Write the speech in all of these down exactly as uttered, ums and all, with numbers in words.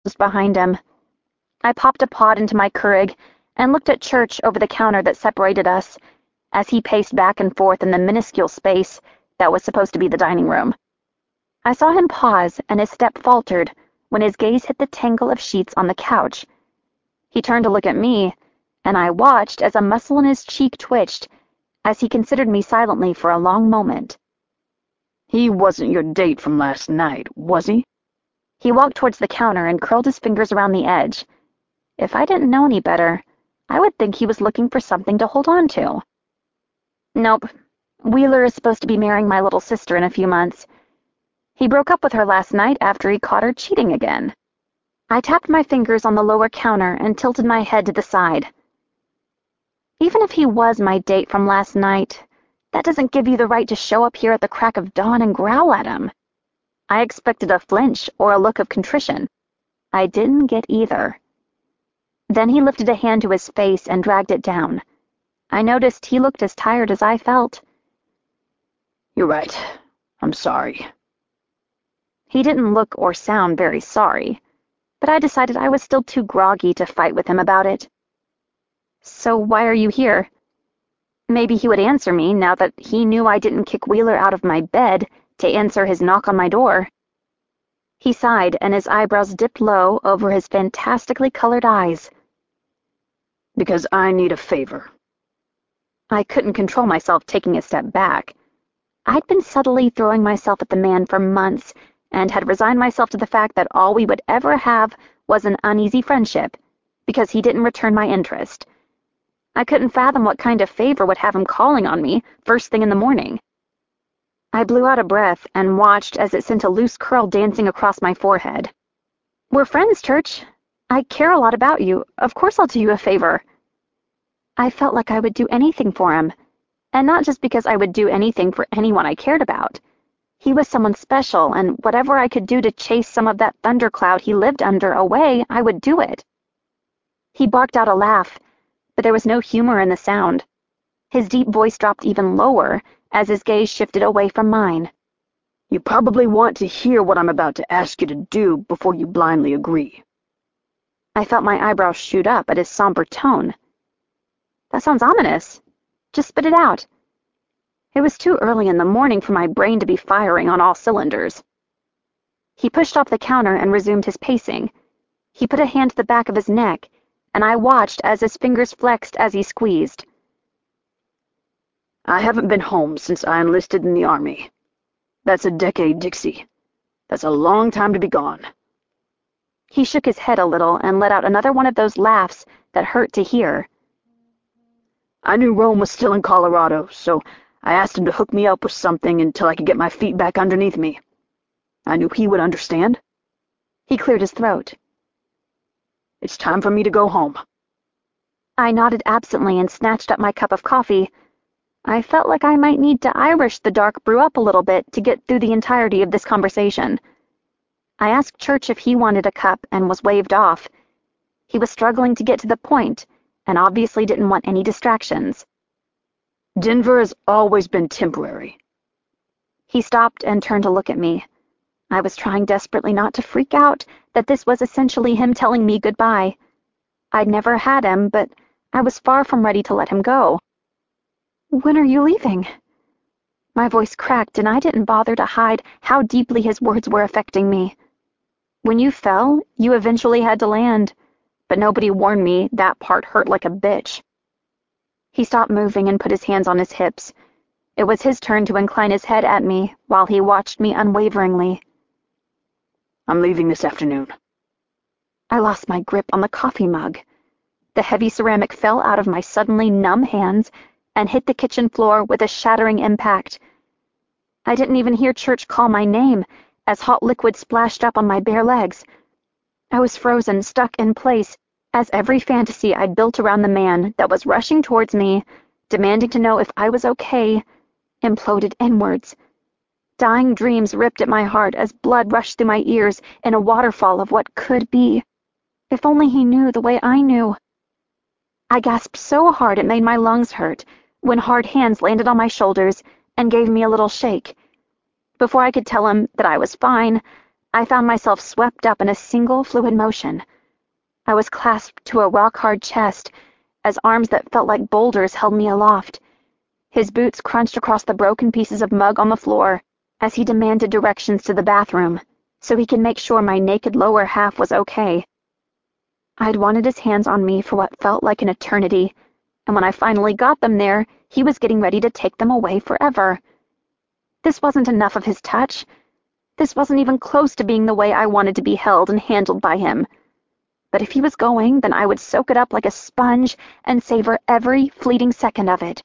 closed behind him. I popped a pod into my Keurig and looked at Church over the counter that separated us as he paced back and forth in the minuscule space that was supposed to be the dining room. I saw him pause and his step faltered when his gaze hit the tangle of sheets on the couch. He turned to look at me, and I watched as a muscle in his cheek twitched as he considered me silently for a long moment. He wasn't your date from last night, was he? He walked towards the counter and curled his fingers around the edge. If I didn't know any better, I would think he was looking for something to hold on to. Nope. Wheeler is supposed to be marrying my little sister in a few months. He broke up with her last night after he caught her cheating again. I tapped my fingers on the lower counter and tilted my head to the side. Even if he was my date from last night, that doesn't give you the right to show up here at the crack of dawn and growl at him. I expected a flinch or a look of contrition. I didn't get either. Then he lifted a hand to his face and dragged it down. I noticed he looked as tired as I felt. You're right. I'm sorry. He didn't look or sound very sorry, but I decided I was still too groggy to fight with him about it. So why are you here? Maybe he would answer me now that he knew I didn't kick Wheeler out of my bed to answer his knock on my door. He sighed, and his eyebrows dipped low over his fantastically colored eyes. Because I need a favor. I couldn't control myself taking a step back. I'd been subtly throwing myself at the man for months and had resigned myself to the fact that all we would ever have was an uneasy friendship, because he didn't return my interest. I couldn't fathom what kind of favor would have him calling on me first thing in the morning. I blew out a breath and watched as it sent a loose curl dancing across my forehead. We're friends, Church. I care a lot about you. Of course I'll do you a favor. I felt like I would do anything for him, and not just because I would do anything for anyone I cared about. He was someone special, and whatever I could do to chase some of that thundercloud he lived under away, I would do it. He barked out a laugh, but there was no humor in the sound. His deep voice dropped even lower as his gaze shifted away from mine. You probably want to hear what I'm about to ask you to do before you blindly agree. I felt my eyebrows shoot up at his somber tone. That sounds ominous. Just spit it out. It was too early in the morning for my brain to be firing on all cylinders. He pushed off the counter and resumed his pacing. He put a hand to the back of his neck, and I watched as his fingers flexed as he squeezed. I haven't been home since I enlisted in the Army. That's a decade, Dixie. That's a long time to be gone. He shook his head a little and let out another one of those laughs that hurt to hear. I knew Rome was still in Colorado, so I asked him to hook me up with something until I could get my feet back underneath me. I knew he would understand. He cleared his throat. It's time for me to go home. I nodded absently and snatched up my cup of coffee. I felt like I might need to Irish the dark brew up a little bit to get through the entirety of this conversation. I asked Church if he wanted a cup and was waved off. He was struggling to get to the point and obviously didn't want any distractions. Denver has always been temporary. He stopped and turned to look at me. I was trying desperately not to freak out that this was essentially him telling me goodbye. I'd never had him, but I was far from ready to let him go. When are you leaving? My voice cracked, and I didn't bother to hide how deeply his words were affecting me. When you fell, you eventually had to land, but nobody warned me that part hurt like a bitch. He stopped moving and put his hands on his hips. It was his turn to incline his head at me while he watched me unwaveringly. I'm leaving this afternoon. I lost my grip on the coffee mug. The heavy ceramic fell out of my suddenly numb hands and hit the kitchen floor with a shattering impact. I didn't even hear Church call my name as hot liquid splashed up on my bare legs. I was frozen, stuck in place, as every fantasy I'd built around the man that was rushing towards me, demanding to know if I was okay, imploded inwards. Dying dreams ripped at my heart as blood rushed through my ears in a waterfall of what could be. If only he knew the way I knew. I gasped so hard it made my lungs hurt when hard hands landed on my shoulders and gave me a little shake. Before I could tell him that I was fine, I found myself swept up in a single fluid motion. I was clasped to a rock-hard chest as arms that felt like boulders held me aloft. His boots crunched across the broken pieces of mug on the floor as he demanded directions to the bathroom so he could make sure my naked lower half was okay. I'd wanted his hands on me for what felt like an eternity, and when I finally got them there, he was getting ready to take them away forever. This wasn't enough of his touch. This wasn't even close to being the way I wanted to be held and handled by him. But if he was going, then I would soak it up like a sponge and savor every fleeting second of it.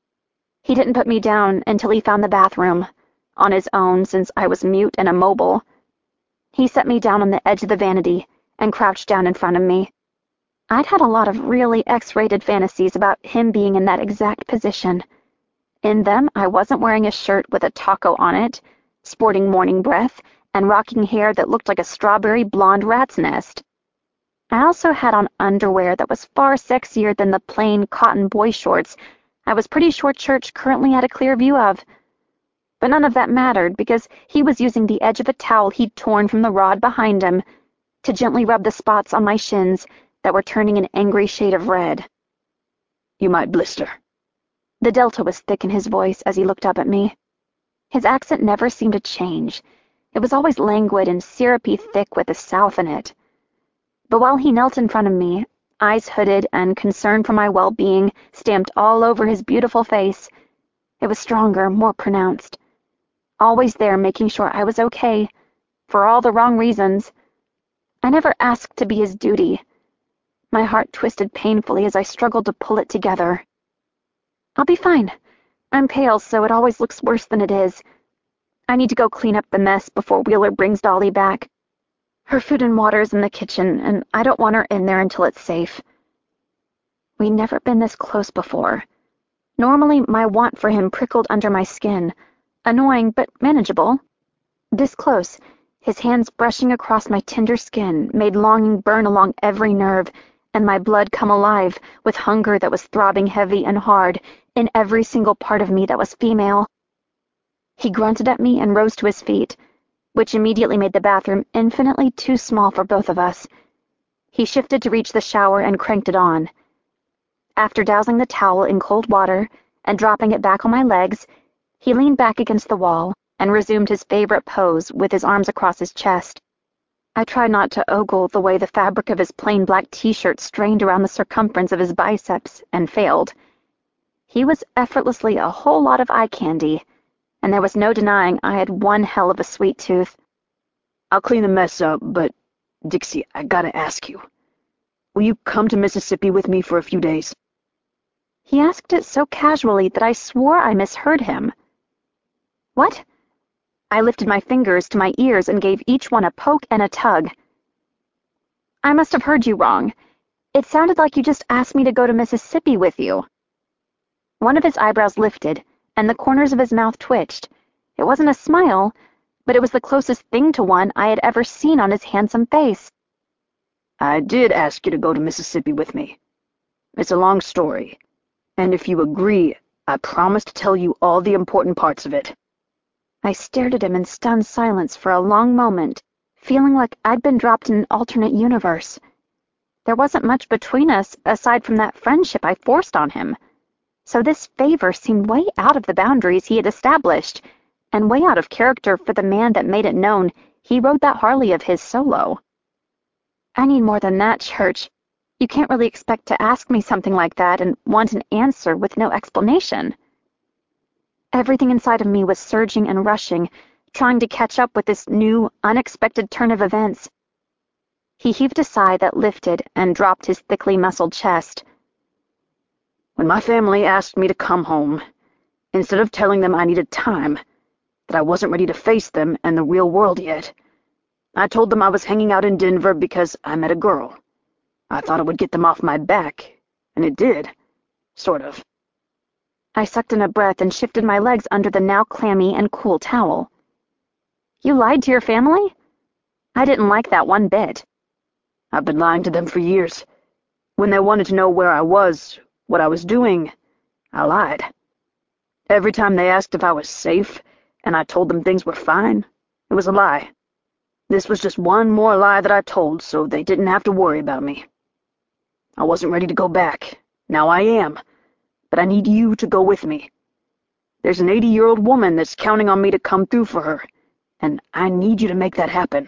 He didn't put me down until he found the bathroom, on his own since I was mute and immobile. He set me down on the edge of the vanity and crouched down in front of me. I'd had a lot of really X-rated fantasies about him being in that exact position. In them, I wasn't wearing a shirt with a taco on it, sporting morning breath, and rocking hair that looked like a strawberry blonde rat's nest. I also had on underwear that was far sexier than the plain cotton boy shorts I was pretty sure Church currently had a clear view of. But none of that mattered because he was using the edge of a towel he'd torn from the rod behind him to gently rub the spots on my shins that were turning an angry shade of red. You might blister. The delta was thick in his voice as he looked up at me. His accent never seemed to change. It was always languid and syrupy thick with a South in it. But while he knelt in front of me, eyes hooded and concern for my well-being stamped all over his beautiful face, it was stronger, more pronounced. Always there making sure I was okay, for all the wrong reasons. I never asked to be his duty. My heart twisted painfully as I struggled to pull it together. I'll be fine. I'm pale, so it always looks worse than it is. I need to go clean up the mess before Wheeler brings Dolly back. Her food and water's in the kitchen, and I don't want her in there until it's safe. We'd never been this close before. Normally, my want for him prickled under my skin, annoying but manageable. This close, his hands brushing across my tender skin made longing burn along every nerve, and my blood come alive with hunger that was throbbing heavy and hard in every single part of me that was female. He grunted at me and rose to his feet, which immediately made the bathroom infinitely too small for both of us. He shifted to reach the shower and cranked it on. After dousing the towel in cold water and dropping it back on my legs, he leaned back against the wall and resumed his favorite pose with his arms across his chest. I tried not to ogle the way the fabric of his plain black t-shirt strained around the circumference of his biceps and failed. He was effortlessly a whole lot of eye candy, and there was no denying I had one hell of a sweet tooth. I'll clean the mess up, but, Dixie, I gotta ask you. Will you come to Mississippi with me for a few days? He asked it so casually that I swore I misheard him. What? I lifted my fingers to my ears and gave each one a poke and a tug. I must have heard you wrong. It sounded like you just asked me to go to Mississippi with you. One of his eyebrows lifted, and the corners of his mouth twitched. It wasn't a smile, but it was the closest thing to one I had ever seen on his handsome face. I did ask you to go to Mississippi with me. It's a long story, and if you agree, I promise to tell you all the important parts of it. I stared at him in stunned silence for a long moment, feeling like I'd been dropped in an alternate universe. There wasn't much between us aside from that friendship I forced on him, so this favor seemed way out of the boundaries he had established, and way out of character for the man that made it known he rode that Harley of his solo. I need more than that, Church. You can't really expect to ask me something like that and want an answer with no explanation. Everything inside of me was surging and rushing, trying to catch up with this new, unexpected turn of events. He heaved a sigh that lifted and dropped his thickly muscled chest. When my family asked me to come home, instead of telling them I needed time, that I wasn't ready to face them and the real world yet, I told them I was hanging out in Denver because I met a girl. I thought it would get them off my back, and it did. Sort of. I sucked in a breath and shifted my legs under the now clammy and cool towel. You lied to your family? I didn't like that one bit. I've been lying to them for years. When they wanted to know where I was, what I was doing, I lied. Every time they asked if I was safe, and I told them things were fine, it was a lie. This was just one more lie that I told, so they didn't have to worry about me. I wasn't ready to go back. Now I am. But I need you to go with me. There's an eighty-year-old woman that's counting on me to come through for her, and I need you to make that happen."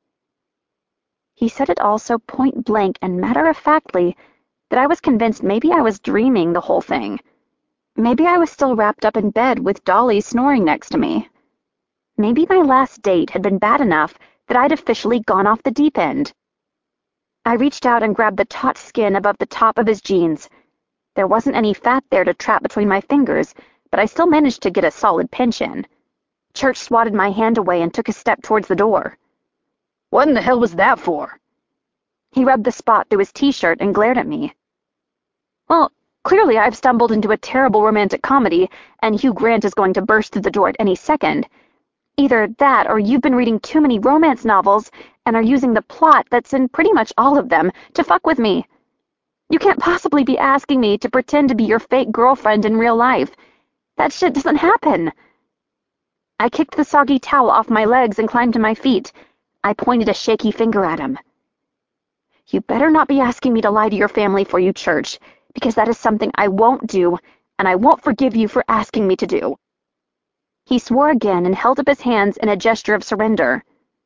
He said it all so point-blank and matter-of-factly that I was convinced maybe I was dreaming the whole thing. Maybe I was still wrapped up in bed with Dolly snoring next to me. Maybe my last date had been bad enough that I'd officially gone off the deep end. I reached out and grabbed the taut skin above the top of his jeans. There wasn't any fat there to trap between my fingers, but I still managed to get a solid pinch in. Church swatted my hand away and took a step towards the door. "What in the hell was that for?" He rubbed the spot through his t-shirt and glared at me. "Well, clearly I've stumbled into a terrible romantic comedy, and Hugh Grant is going to burst through the door at any second. Either that, or you've been reading too many romance novels and are using the plot that's in pretty much all of them to fuck with me. You can't possibly be asking me to pretend to be your fake girlfriend in real life. That shit doesn't happen." I kicked the soggy towel off my legs and climbed to my feet. I pointed a shaky finger at him. "You better not be asking me to lie to your family for you, Church, because that is something I won't do, and I won't forgive you for asking me to do." He swore again and held up his hands in a gesture of surrender.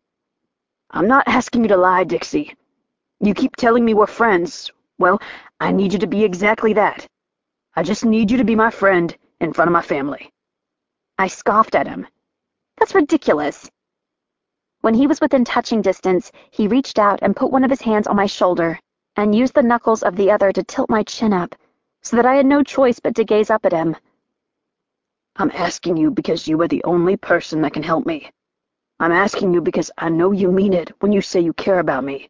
"I'm not asking you to lie, Dixie. You keep telling me we're friends. Well, I need you to be exactly that. I just need you to be my friend in front of my family." I scoffed at him. "That's ridiculous." When he was within touching distance, he reached out and put one of his hands on my shoulder and used the knuckles of the other to tilt my chin up so that I had no choice but to gaze up at him. "I'm asking you because you are the only person that can help me. I'm asking you because I know you mean it when you say you care about me."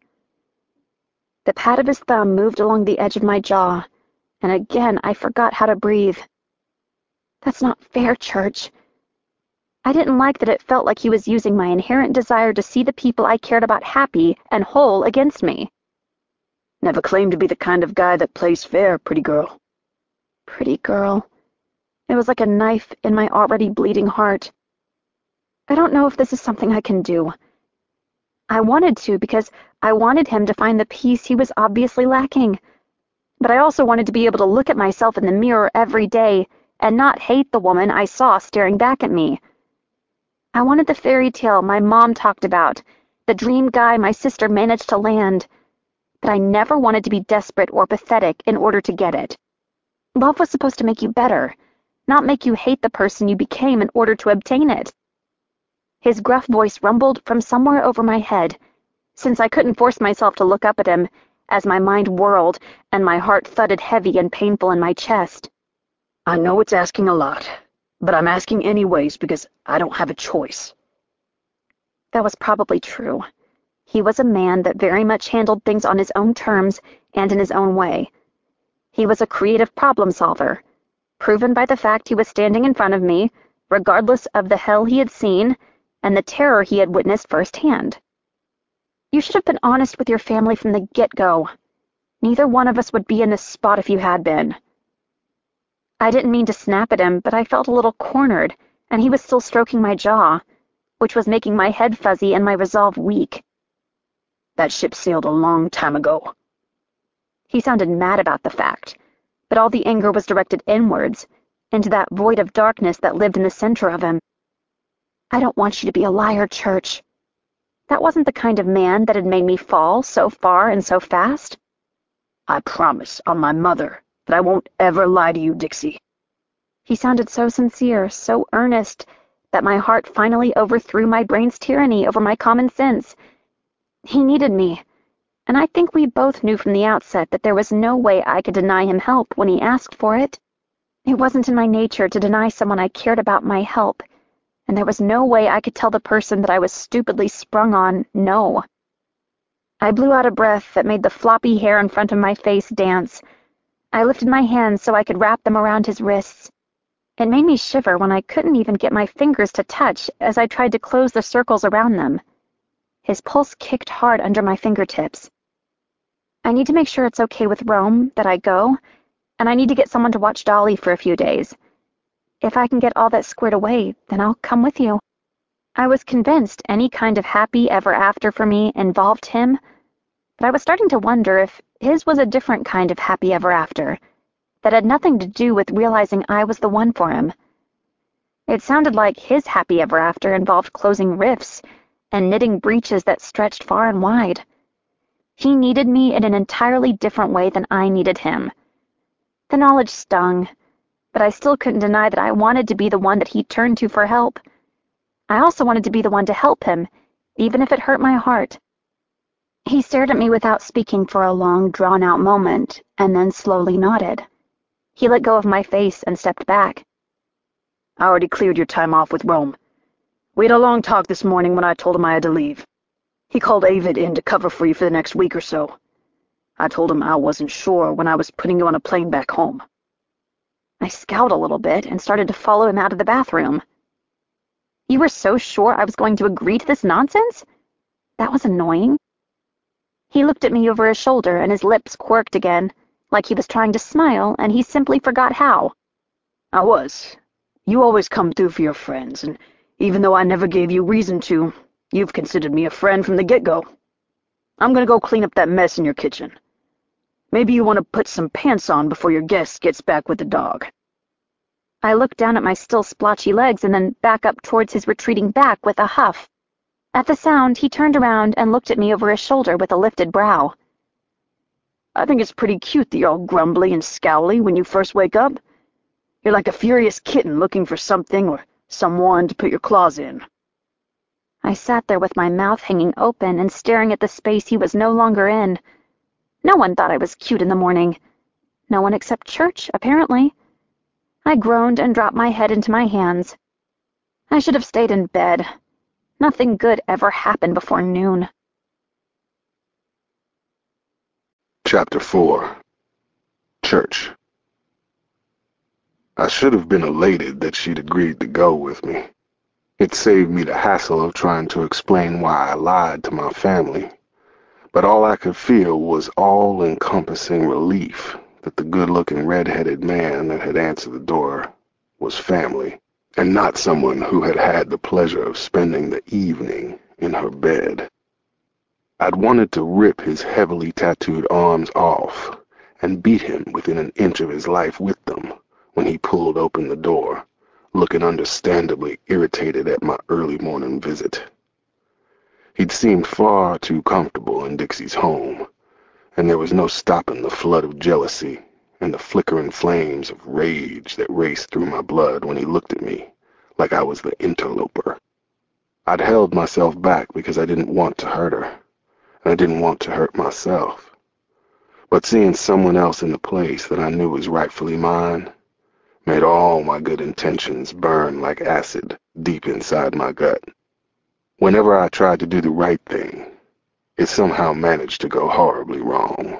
The pad of his thumb moved along the edge of my jaw, and again I forgot how to breathe. "That's not fair, Church." I didn't like that it felt like he was using my inherent desire to see the people I cared about happy and whole against me. "Never claimed to be the kind of guy that plays fair, pretty girl." Pretty girl. It was like a knife in my already bleeding heart. I don't know if this is something I can do. I wanted to because I wanted him to find the peace he was obviously lacking. But I also wanted to be able to look at myself in the mirror every day and not hate the woman I saw staring back at me. I wanted the fairy tale my mom talked about, the dream guy my sister managed to land. But I never wanted to be desperate or pathetic in order to get it. Love was supposed to make you better, not make you hate the person you became in order to obtain it. His gruff voice rumbled from somewhere over my head, since I couldn't force myself to look up at him, as my mind whirled and my heart thudded heavy and painful in my chest. "I know it's asking a lot, but I'm asking anyways because I don't have a choice." That was probably true. He was a man that very much handled things on his own terms and in his own way. He was a creative problem solver, proven by the fact he was standing in front of me, regardless of the hell he had seen and the terror he had witnessed firsthand. You should have been honest with your family from the get-go. Neither one of us would be in this spot if you had been. I didn't mean to snap at him, but I felt a little cornered, and he was still stroking my jaw, which was making my head fuzzy and my resolve weak. "That ship sailed a long time ago." He sounded mad about the fact, but all the anger was directed inwards, into that void of darkness that lived in the center of him. "I don't want you to be a liar, Church." That wasn't the kind of man that had made me fall so far and so fast. "I promise on my mother that I won't ever lie to you, Dixie." He sounded so sincere, so earnest, that my heart finally overthrew my brain's tyranny over my common sense. He needed me, and I think we both knew from the outset that there was no way I could deny him help when he asked for it. It wasn't in my nature to deny someone I cared about my help, and there was no way I could tell the person that I was stupidly sprung on no. I blew out a breath that made the floppy hair in front of my face dance. I lifted my hands so I could wrap them around his wrists. It made me shiver when I couldn't even get my fingers to touch as I tried to close the circles around them. His pulse kicked hard under my fingertips. "I need to make sure it's okay with Rome, that I go, and I need to get someone to watch Dolly for a few days. If I can get all that squared away, then I'll come with you." I was convinced any kind of happy ever after for me involved him, but I was starting to wonder if his was a different kind of happy ever after that had nothing to do with realizing I was the one for him. It sounded like his happy ever after involved closing rifts and knitting breaches that stretched far and wide. He needed me in an entirely different way than I needed him. The knowledge stung, but I still couldn't deny that I wanted to be the one that he turned to for help. I also wanted to be the one to help him, even if it hurt my heart. He stared at me without speaking for a long, drawn-out moment, and then slowly nodded. He let go of my face and stepped back. I already cleared your time off with Rome. We had a long talk this morning when I told him I had to leave. He called Avid in to cover for you for the next week or so. I told him I wasn't sure when I was putting you on a plane back home. I scowled a little bit and started to follow him out of the bathroom. You were so sure I was going to agree to this nonsense? That was annoying. He looked at me over his shoulder and his lips quirked again, like he was trying to smile and he simply forgot how. I was. You always come through for your friends, and even though I never gave you reason to, you've considered me a friend from the get-go. I'm gonna go clean up that mess in your kitchen. Maybe you want to put some pants on before your guest gets back with the dog. I looked down at my still splotchy legs and then back up towards his retreating back with a huff. At the sound, he turned around and looked at me over his shoulder with a lifted brow. I think it's pretty cute that you're all grumbly and scowly when you first wake up. You're like a furious kitten looking for something or someone to put your claws in. I sat there with my mouth hanging open and staring at the space he was no longer in. No one thought I was cute in the morning. No one except Church, apparently. I groaned and dropped my head into my hands. I should have stayed in bed. Nothing good ever happened before noon. Chapter four. Church. I should have been elated that she'd agreed to go with me. It saved me the hassle of trying to explain why I lied to my family. But all I could feel was all-encompassing relief that the good-looking red-headed man that had answered the door was family, and not someone who had had the pleasure of spending the evening in her bed. I'd wanted to rip his heavily tattooed arms off and beat him within an inch of his life with them when he pulled open the door, looking understandably irritated at my early morning visit. He'd seemed far too comfortable in Dixie's home, and there was no stopping the flood of jealousy and the flickering flames of rage that raced through my blood when he looked at me like I was the interloper. I'd held myself back because I didn't want to hurt her, and I didn't want to hurt myself. But seeing someone else in the place that I knew was rightfully mine made all my good intentions burn like acid deep inside my gut. Whenever I tried to do the right thing, it somehow managed to go horribly wrong.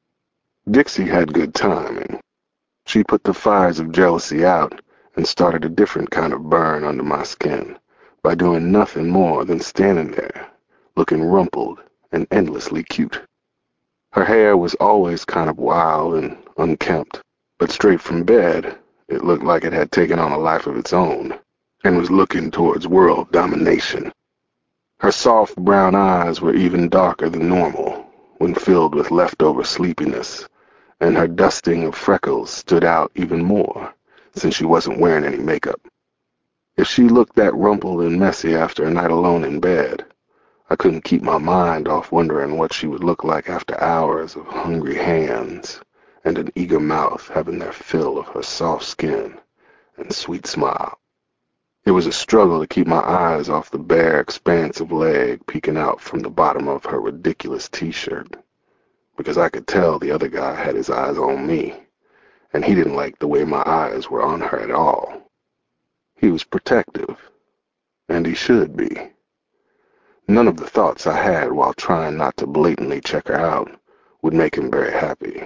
Dixie had good timing. She put the fires of jealousy out and started a different kind of burn under my skin by doing nothing more than standing there, looking rumpled and endlessly cute. Her hair was always kind of wild and unkempt, but straight from bed, it looked like it had taken on a life of its own and was looking towards world domination. Her soft brown eyes were even darker than normal when filled with leftover sleepiness, and her dusting of freckles stood out even more since she wasn't wearing any makeup. If she looked that rumpled and messy after a night alone in bed, I couldn't keep my mind off wondering what she would look like after hours of hungry hands and an eager mouth having their fill of her soft skin and sweet smile. It was a struggle to keep my eyes off the bare expanse of leg peeking out from the bottom of her ridiculous t-shirt, because I could tell the other guy had his eyes on me, and he didn't like the way my eyes were on her at all. He was protective, and he should be. None of the thoughts I had while trying not to blatantly check her out would make him very happy.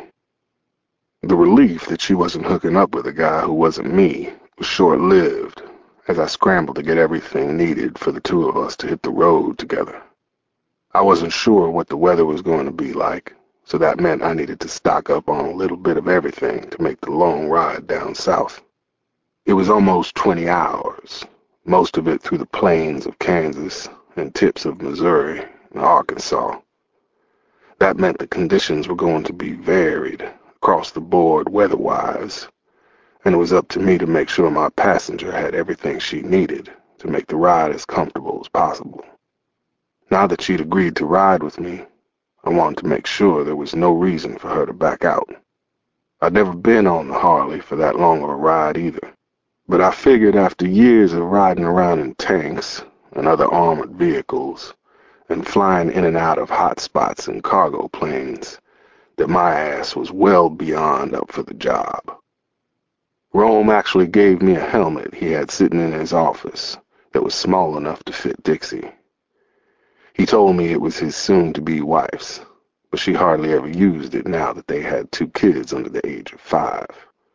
The relief that she wasn't hooking up with a guy who wasn't me was short-lived as I scrambled to get everything needed for the two of us to hit the road together. I wasn't sure what the weather was going to be like, so that meant I needed to stock up on a little bit of everything to make the long ride down south. It was almost twenty hours, most of it through the plains of Kansas and tips of Missouri and Arkansas. That meant the conditions were going to be varied across the board weather-wise, and it was up to me to make sure my passenger had everything she needed to make the ride as comfortable as possible. Now that she'd agreed to ride with me, I wanted to make sure there was no reason for her to back out. I'd never been on the Harley for that long of a ride either, but I figured after years of riding around in tanks and other armored vehicles and flying in and out of hot spots and cargo planes that my ass was well beyond up for the job. Rome actually gave me a helmet he had sitting in his office that was small enough to fit Dixie. He told me it was his soon-to-be wife's, but she hardly ever used it now that they had two kids under the age of five.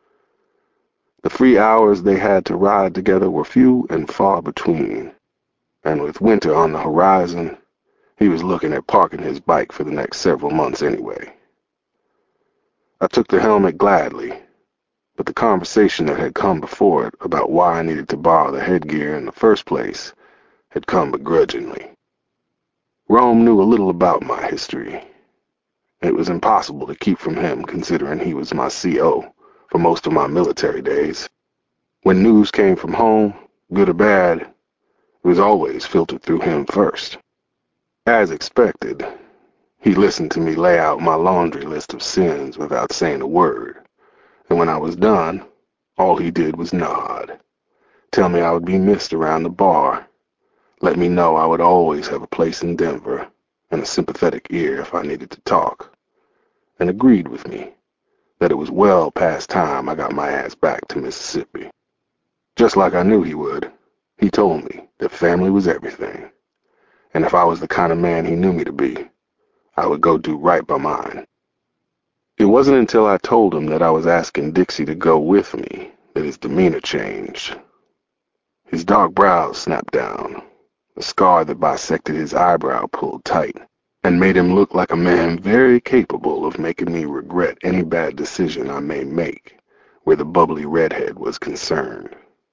The free hours they had to ride together were few and far between, and with winter on the horizon, he was looking at parking his bike for the next several months anyway. I took the helmet gladly, but the conversation that had come before it about why I needed to borrow the headgear in the first place had come begrudgingly. Rome knew a little about my history. It was impossible to keep from him considering he was my C O for most of my military days. When news came from home, good or bad, it was always filtered through him first. As expected, he listened to me lay out my laundry list of sins without saying a word, and when I was done, all he did was nod, tell me I would be missed around the bar, let me know I would always have a place in Denver and a sympathetic ear if I needed to talk, and agreed with me that it was well past time I got my ass back to Mississippi. Just like I knew he would, he told me that family was everything, and if I was the kind of man he knew me to be, I would go do right by mine. It wasn't until I told him that I was asking Dixie to go with me that his demeanor changed. His dark brows snapped down, a scar that bisected his eyebrow pulled tight, and made him look like a man very capable of making me regret any bad decision I may make where the bubbly redhead was concerned.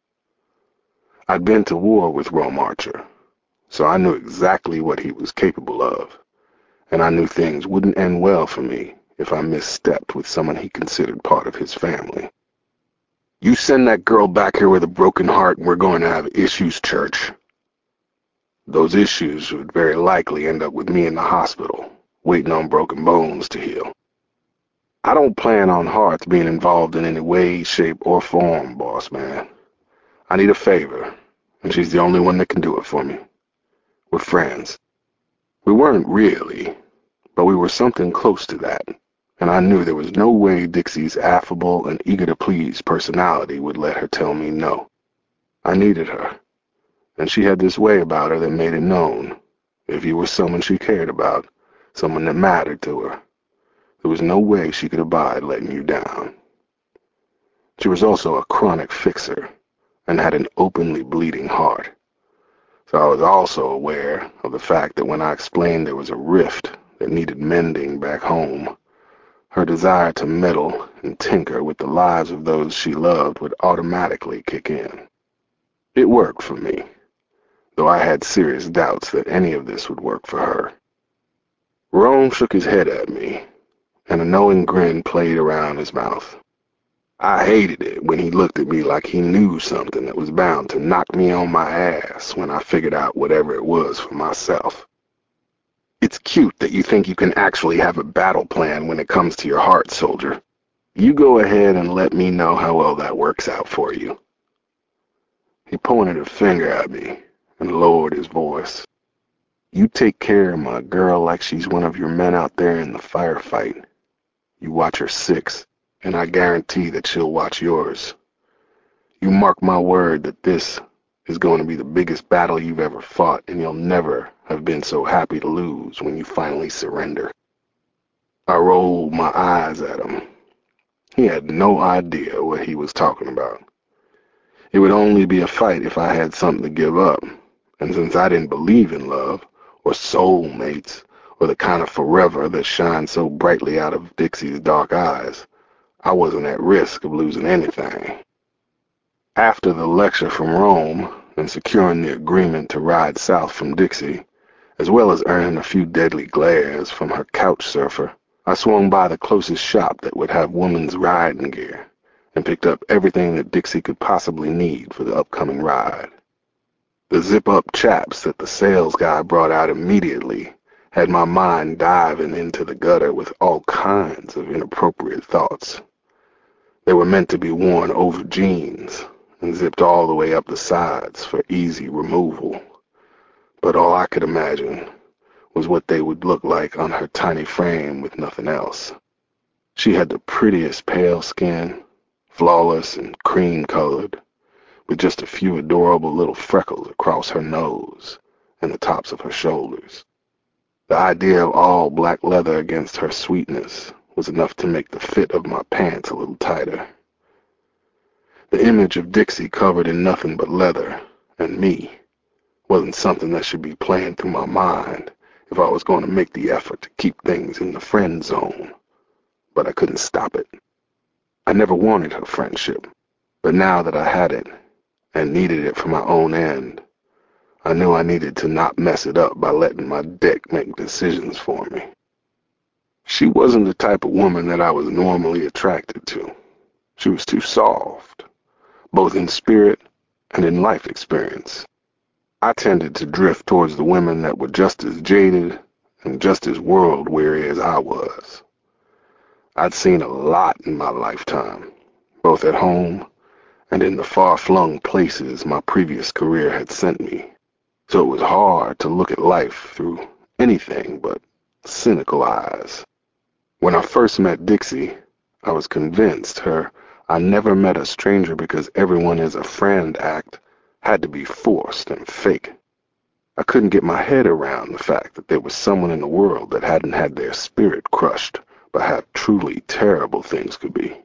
I'd been to war with Rome Archer, so I knew exactly what he was capable of, and I knew things wouldn't end well for me if I misstepped with someone he considered part of his family. You send that girl back here with a broken heart and we're going to have issues, Church. Those issues would very likely end up with me in the hospital, waiting on broken bones to heal. I don't plan on Hearts being involved in any way, shape, or form, boss man. I need a favor, and she's the only one that can do it for me. We're friends. We weren't really, but we were something close to that, and I knew there was no way Dixie's affable and eager-to-please personality would let her tell me no. I needed her, and she had this way about her that made it known. If you were someone she cared about, someone that mattered to her, there was no way she could abide letting you down. She was also a chronic fixer and had an openly bleeding heart. So I was also aware of the fact that when I explained there was a rift that needed mending back home, her desire to meddle and tinker with the lives of those she loved would automatically kick in. It worked for me, though I had serious doubts that any of this would work for her. Rome shook his head at me, and a knowing grin played around his mouth. I hated it when he looked at me like he knew something that was bound to knock me on my ass when I figured out whatever it was for myself. It's cute that you think you can actually have a battle plan when it comes to your heart, soldier. You go ahead and let me know how well that works out for you. He pointed a finger at me and lowered his voice. You take care of my girl like she's one of your men out there in the firefight. You watch her six, and I guarantee that she'll watch yours. You mark my word that this is going to be the biggest battle you've ever fought, and you'll never have been so happy to lose when you finally surrender. I rolled my eyes at him. He had no idea what he was talking about. It would only be a fight if I had something to give up, and since I didn't believe in love, or soulmates, or the kind of forever that shines so brightly out of Dixie's dark eyes, I wasn't at risk of losing anything. After the lecture from Rome, and securing the agreement to ride south from Dixie, as well as earning a few deadly glares from her couch surfer, I swung by the closest shop that would have women's riding gear and picked up everything that Dixie could possibly need for the upcoming ride. The zip-up chaps that the sales guy brought out immediately had my mind diving into the gutter with all kinds of inappropriate thoughts. They were meant to be worn over jeans and zipped all the way up the sides for easy removal, but all I could imagine was what they would look like on her tiny frame with nothing else. She had the prettiest pale skin, flawless and cream-colored, with just a few adorable little freckles across her nose and the tops of her shoulders. The idea of all black leather against her sweetness was enough to make the fit of my pants a little tighter. The image of Dixie covered in nothing but leather and me wasn't something that should be playing through my mind if I was going to make the effort to keep things in the friend zone, but I couldn't stop it. I never wanted her friendship, but now that I had it and needed it for my own end, I knew I needed to not mess it up by letting my dick make decisions for me. She wasn't the type of woman that I was normally attracted to. She was too soft, both in spirit and in life experience. I tended to drift towards the women that were just as jaded and just as world-weary as I was. I'd seen a lot in my lifetime, both at home and in the far-flung places my previous career had sent me, so it was hard to look at life through anything but cynical eyes. When I first met Dixie, I was convinced her "I never met a stranger because everyone is a friend" act had to be forced and fake. I couldn't get my head around the fact that there was someone in the world that hadn't had their spirit crushed by how truly terrible things could be.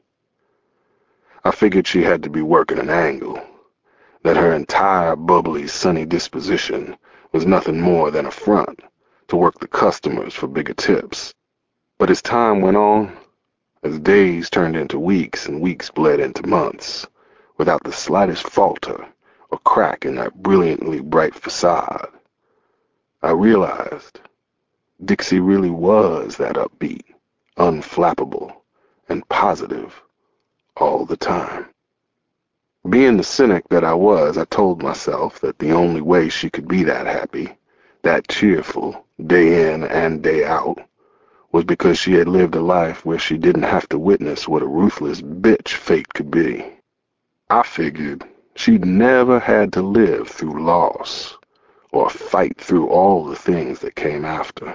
I figured she had to be working an angle, that her entire bubbly, sunny disposition was nothing more than a front to work the customers for bigger tips. But as time went on, as days turned into weeks and weeks bled into months, without the slightest falter or crack in that brilliantly bright facade, I realized Dixie really was that upbeat, unflappable, and positive all the time. Being the cynic that I was, I told myself that the only way she could be that happy, that cheerful, day in and day out, was because she had lived a life where she didn't have to witness what a ruthless bitch fate could be. I figured she'd never had to live through loss or fight through all the things that came after.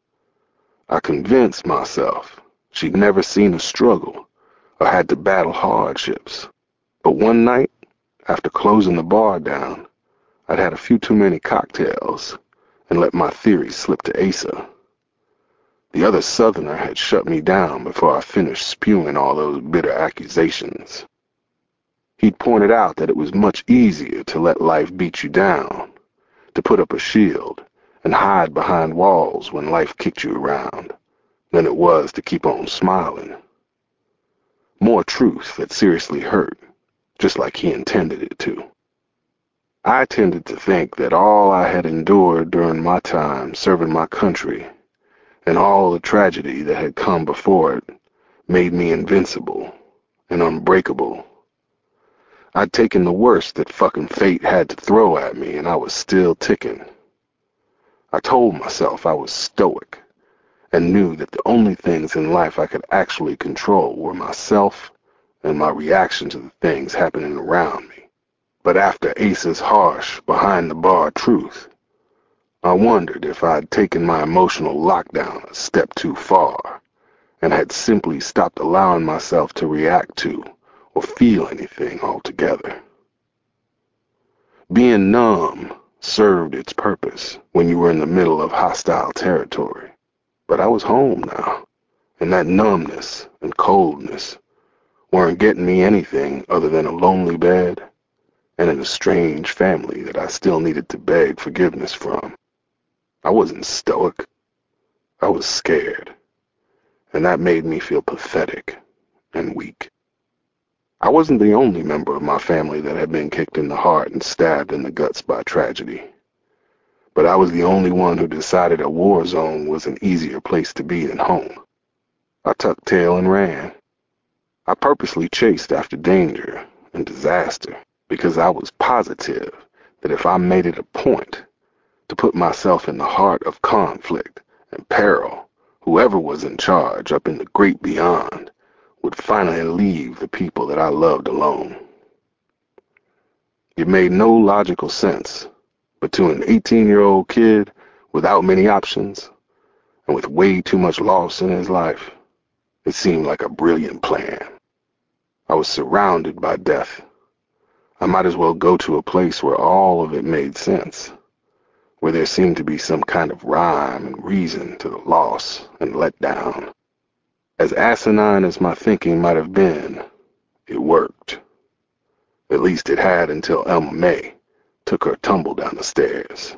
I convinced myself she'd never seen a struggle or had to battle hardships. But one night, after closing the bar down, I'd had a few too many cocktails and let my theory slip to Asa. The other Southerner had shut me down before I finished spewing all those bitter accusations. He'd pointed out that it was much easier to let life beat you down, to put up a shield and hide behind walls when life kicked you around, than it was to keep on smiling. More truth that seriously hurt, just like he intended it to. I tended to think that all I had endured during my time serving my country and all the tragedy that had come before it made me invincible and unbreakable. I'd taken the worst that fucking fate had to throw at me, and I was still ticking. I told myself I was stoic and knew that the only things in life I could actually control were myself and my reaction to the things happening around me. But after Asa's harsh, behind-the-bar truth, I wondered if I'd taken my emotional lockdown a step too far and had simply stopped allowing myself to react to or feel anything altogether. Being numb served its purpose when you were in the middle of hostile territory, but I was home now, and that numbness and coldness weren't getting me anything other than a lonely bed and an estranged family that I still needed to beg forgiveness from. I wasn't stoic. I was scared, and that made me feel pathetic and weak. I wasn't the only member of my family that had been kicked in the heart and stabbed in the guts by tragedy, but I was the only one who decided a war zone was an easier place to be than home. I tucked tail and ran. I purposely chased after danger and disaster because I was positive that if I made it a point to put myself in the heart of conflict and peril, whoever was in charge up in the great beyond would finally leave the people that I loved alone. It made no logical sense, but to an eighteen-year-old kid without many options and with way too much loss in his life, it seemed like a brilliant plan. I was surrounded by death. I might as well go to a place where all of it made sense, where there seemed to be some kind of rhyme and reason to the loss and letdown. As asinine as my thinking might have been, it worked. At least it had until Elma May took her tumble down the stairs.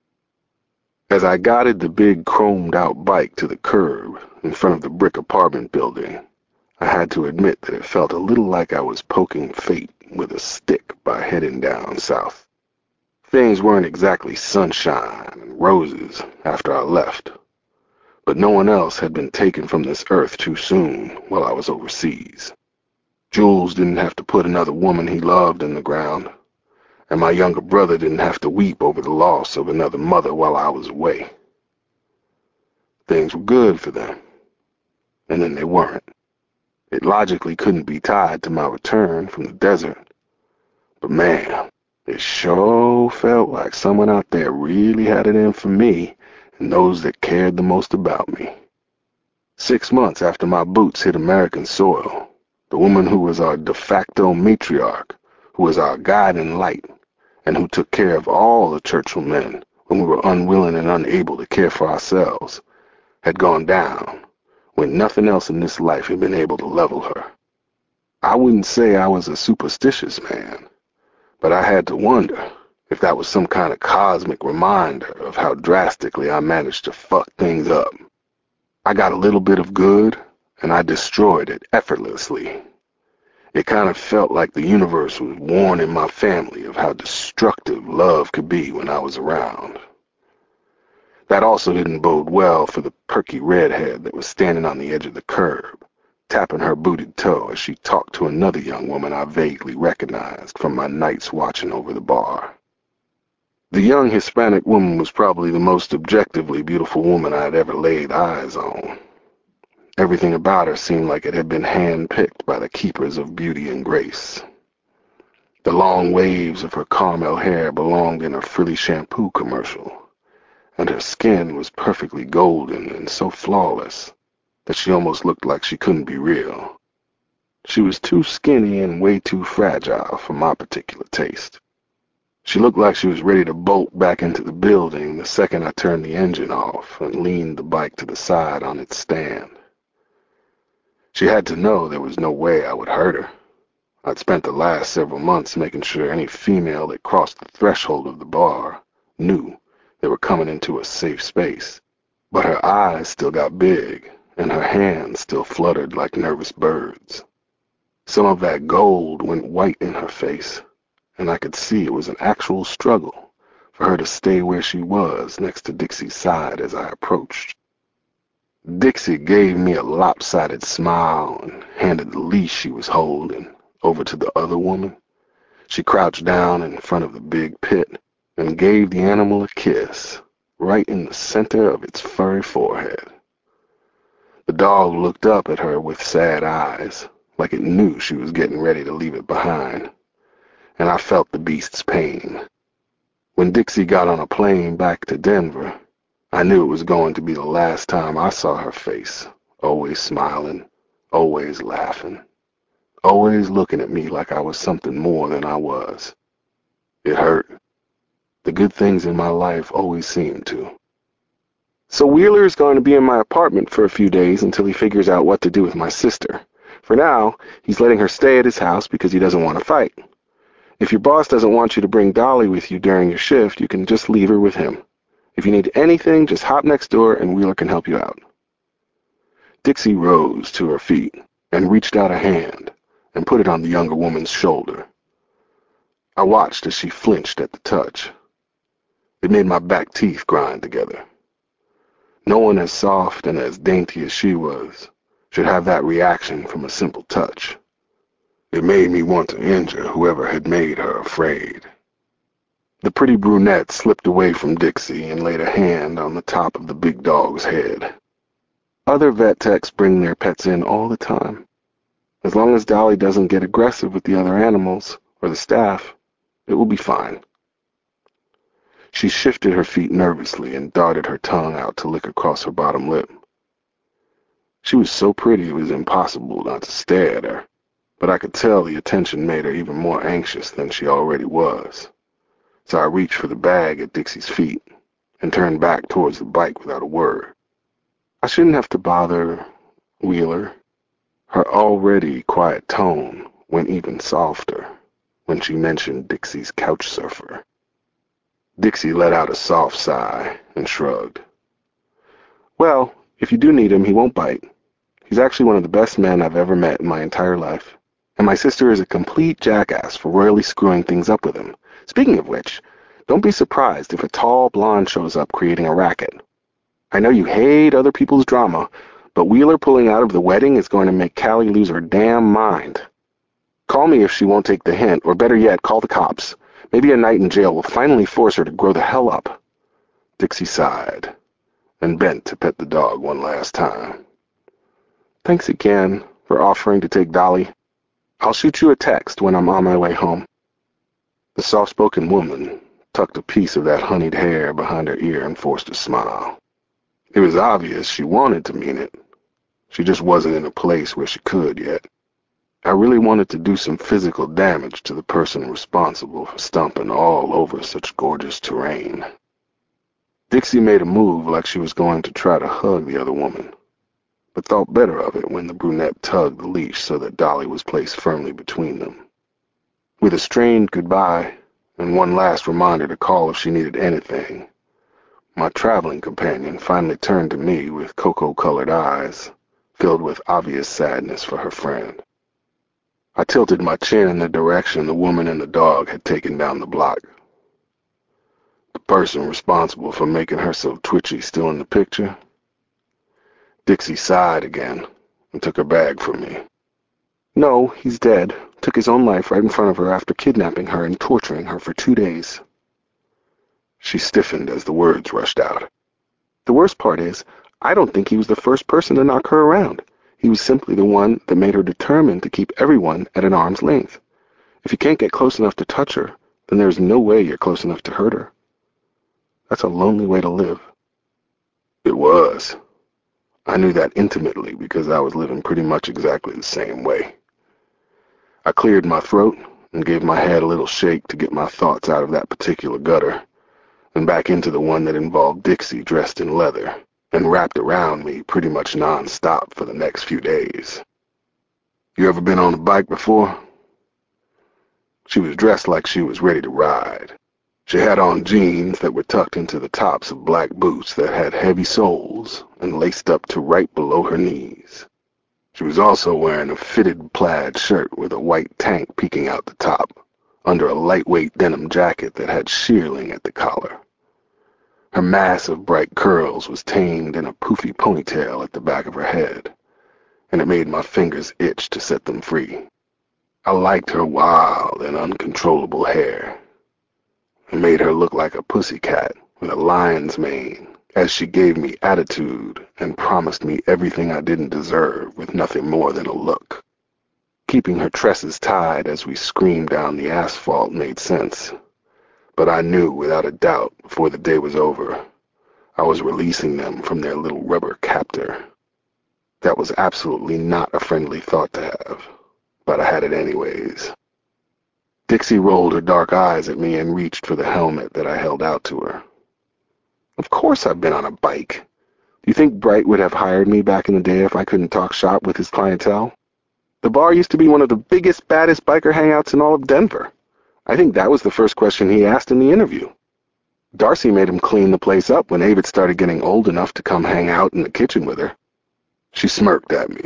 As I guided the big chromed-out bike to the curb in front of the brick apartment building, I had to admit that it felt a little like I was poking fate with a stick by heading down south. Things weren't exactly sunshine and roses after I left, but no one else had been taken from this earth too soon while I was overseas. Jules didn't have to put another woman he loved in the ground, and my younger brother didn't have to weep over the loss of another mother while I was away. Things were good for them, and then they weren't. It logically couldn't be tied to my return from the desert, but man, it sure felt like someone out there really had it in for me and those that cared the most about me. Six months after my boots hit American soil, the woman who was our de facto matriarch, who was our guiding light, and who took care of all the Churchill men when we were unwilling and unable to care for ourselves, had gone down when nothing else in this life had been able to level her. I wouldn't say I was a superstitious man, but I had to wonder if that was some kind of cosmic reminder of how drastically I managed to fuck things up. I got a little bit of good, and I destroyed it effortlessly. It kind of felt like the universe was warning my family of how destructive love could be when I was around. That also didn't bode well for the perky redhead that was standing on the edge of the curb, tapping her booted toe as she talked to another young woman I vaguely recognized from my nights watching over the bar. The young Hispanic woman was probably the most objectively beautiful woman I had ever laid eyes on. Everything about her seemed like it had been hand-picked by the keepers of beauty and grace. The long waves of her caramel hair belonged in a frilly shampoo commercial, and her skin was perfectly golden and so flawless that she almost looked like she couldn't be real. She was too skinny and way too fragile for my particular taste. She looked like she was ready to bolt back into the building the second I turned the engine off and leaned the bike to the side on its stand. She had to know there was no way I would hurt her. I'd spent the last several months making sure any female that crossed the threshold of the bar knew they were coming into a safe space. But her eyes still got big, and her hands still fluttered like nervous birds. Some of that gold went white in her face, and I could see it was an actual struggle for her to stay where she was next to Dixie's side as I approached. Dixie gave me a lopsided smile and handed the leash she was holding over to the other woman. She crouched down in front of the big pit and gave the animal a kiss right in the center of its furry forehead. The dog looked up at her with sad eyes, like it knew she was getting ready to leave it behind, and I felt the beast's pain. When Dixie got on a plane back to Denver, I knew it was going to be the last time I saw her face, always smiling, always laughing, always looking at me like I was something more than I was. It hurt. The good things in my life always seemed to. So Wheeler is going to be in my apartment for a few days until he figures out what to do with my sister. For now, he's letting her stay at his house because he doesn't want to fight. If your boss doesn't want you to bring Dolly with you during your shift, you can just leave her with him. If you need anything, just hop next door and Wheeler can help you out. Dixie rose to her feet and reached out a hand, and put it on the younger woman's shoulder. I watched as she flinched at the touch. It made my back teeth grind together. No one as soft and as dainty as she was should have that reaction from a simple touch. It made me want to injure whoever had made her afraid. The pretty brunette slipped away from Dixie and laid a hand on the top of the big dog's head. Other vet techs bring their pets in all the time. As long as Dolly doesn't get aggressive with the other animals or the staff, it will be fine. She shifted her feet nervously and darted her tongue out to lick across her bottom lip. She was so pretty it was impossible not to stare at her, but I could tell the attention made her even more anxious than she already was. So I reached for the bag at Dixie's feet and turned back towards the bike without a word. I shouldn't have to bother Wheeler. Her already quiet tone went even softer when she mentioned Dixie's couch surfer. Dixie let out a soft sigh and shrugged. Well, if you do need him, he won't bite. He's actually one of the best men I've ever met in my entire life. And my sister is a complete jackass for royally screwing things up with him. Speaking of which, don't be surprised if a tall blonde shows up creating a racket. I know you hate other people's drama, but Wheeler pulling out of the wedding is going to make Callie lose her damn mind. Call me if she won't take the hint, or better yet, call the cops. Maybe a night in jail will finally force her to grow the hell up. Dixie sighed and bent to pet the dog one last time. Thanks again for offering to take Dolly. I'll shoot you a text when I'm on my way home. The soft-spoken woman tucked a piece of that honeyed hair behind her ear and forced a smile. It was obvious she wanted to mean it. She just wasn't in a place where she could yet. I really wanted to do some physical damage to the person responsible for stomping all over such gorgeous terrain. Dixie made a move like she was going to try to hug the other woman, but thought better of it when the brunette tugged the leash so that Dolly was placed firmly between them. With a strained goodbye and one last reminder to call if she needed anything, my traveling companion finally turned to me with cocoa-colored eyes, filled with obvious sadness for her friend. I tilted my chin in the direction the woman and the dog had taken down the block. The person responsible for making her so twitchy still in the picture? Dixie sighed again and took her bag from me. No, he's dead. Took his own life right in front of her after kidnapping her and torturing her for two days. She stiffened as the words rushed out. The worst part is, I don't think he was the first person to knock her around. He was simply the one that made her determined to keep everyone at an arm's length. If you can't get close enough to touch her, then there's no way you're close enough to hurt her. That's a lonely way to live. It was. I knew that intimately because I was living pretty much exactly the same way. I cleared my throat and gave my head a little shake to get my thoughts out of that particular gutter and back into the one that involved Dixie dressed in leather and wrapped around me pretty much non-stop for the next few days. You ever been on a bike before? She was dressed like she was ready to ride. She had on jeans that were tucked into the tops of black boots that had heavy soles and laced up to right below her knees. She was also wearing a fitted plaid shirt with a white tank peeking out the top, under a lightweight denim jacket that had shearling at the collar. Her mass of bright curls was tamed in a poofy ponytail at the back of her head, and it made my fingers itch to set them free. I liked her wild and uncontrollable hair. It made her look like a pussycat with a lion's mane, as she gave me attitude and promised me everything I didn't deserve with nothing more than a look. Keeping her tresses tied as we screamed down the asphalt made sense, but I knew without a doubt before the day was over I was releasing them from their little rubber captor. That was absolutely not a friendly thought to have, but I had it anyways. Dixie rolled her dark eyes at me and reached for the helmet that I held out to her. Of course I've been on a bike. Do you think Bright would have hired me back in the day if I couldn't talk shop with his clientele? The bar used to be one of the biggest, baddest biker hangouts in all of Denver. I think that was the first question he asked in the interview. Darcy made him clean the place up when Avid started getting old enough to come hang out in the kitchen with her. She smirked at me,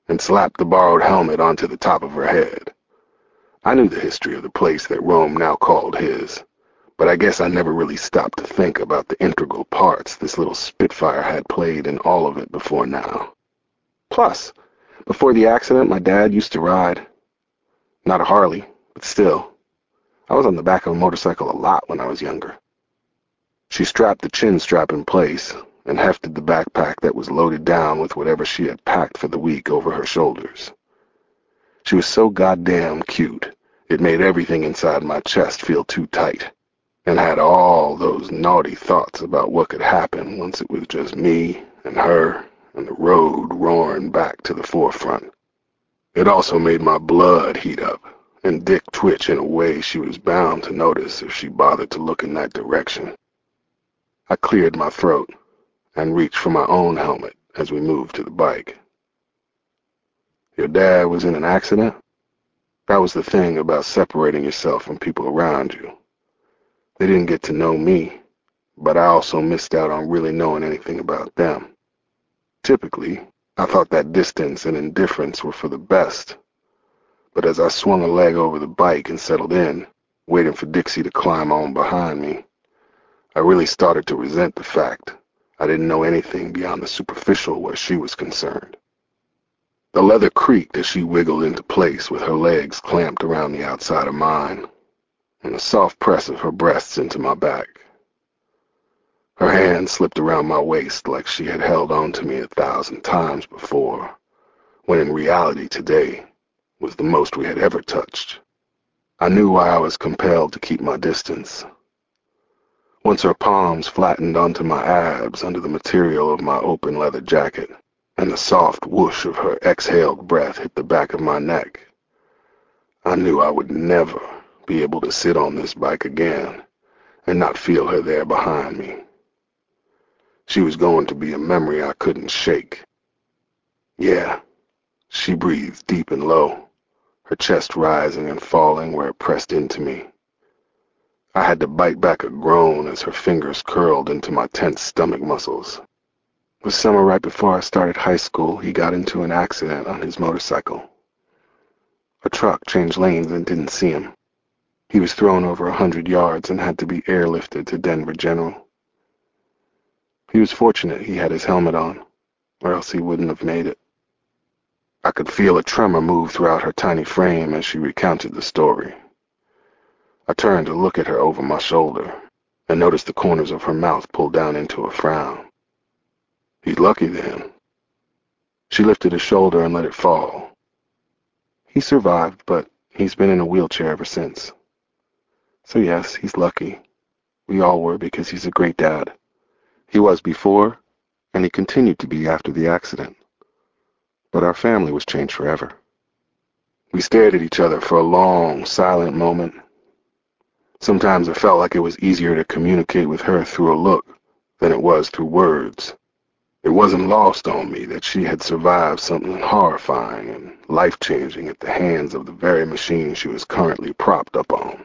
and slapped the borrowed helmet onto the top of her head. I knew the history of the place that Rome now called his, but I guess I never really stopped to think about the integral parts this little Spitfire had played in all of it before now. Plus, before the accident, my dad used to ride. Not a Harley, but still. I was on the back of a motorcycle a lot when I was younger. She strapped the chin strap in place and hefted the backpack that was loaded down with whatever she had packed for the week over her shoulders. She was so goddamn cute, it made everything inside my chest feel too tight, and had all those naughty thoughts about what could happen once it was just me and her and the road roaring back to the forefront. It also made my blood heat up and dick twitch in a way she was bound to notice if she bothered to look in that direction. I cleared my throat and reached for my own helmet as we moved to the bike. Your dad was in an accident? That was the thing about separating yourself from people around you. They didn't get to know me, but I also missed out on really knowing anything about them. Typically, I thought that distance and indifference were for the best, but as I swung a leg over the bike and settled in, waiting for Dixie to climb on behind me, I really started to resent the fact I didn't know anything beyond the superficial where she was concerned. The leather creaked as she wiggled into place with her legs clamped around the outside of mine, and the soft press of her breasts into my back. Her hand slipped around my waist like she had held on to me a thousand times before, when in reality today was the most we had ever touched. I knew why I was compelled to keep my distance. Once her palms flattened onto my abs under the material of my open leather jacket, and the soft whoosh of her exhaled breath hit the back of my neck, I knew I would never be able to sit on this bike again and not feel her there behind me. She was going to be a memory I couldn't shake. Yeah, she breathed deep and low, her chest rising and falling where it pressed into me. I had to bite back a groan as her fingers curled into my tense stomach muscles. The summer right before I started high school, he got into an accident on his motorcycle. A truck changed lanes and didn't see him. He was thrown over a hundred yards and had to be airlifted to Denver General. He was fortunate he had his helmet on, or else he wouldn't have made it. I could feel a tremor move throughout her tiny frame as she recounted the story. I turned to look at her over my shoulder and noticed the corners of her mouth pulled down into a frown. He's lucky then. She lifted a shoulder and let it fall. He survived, but he's been in a wheelchair ever since. So yes, he's lucky. We all were because he's a great dad. He was before, and he continued to be after the accident. But our family was changed forever. We stared at each other for a long, silent moment. Sometimes it felt like it was easier to communicate with her through a look than it was through words. It wasn't lost on me that she had survived something horrifying and life-changing at the hands of the very machine she was currently propped up on.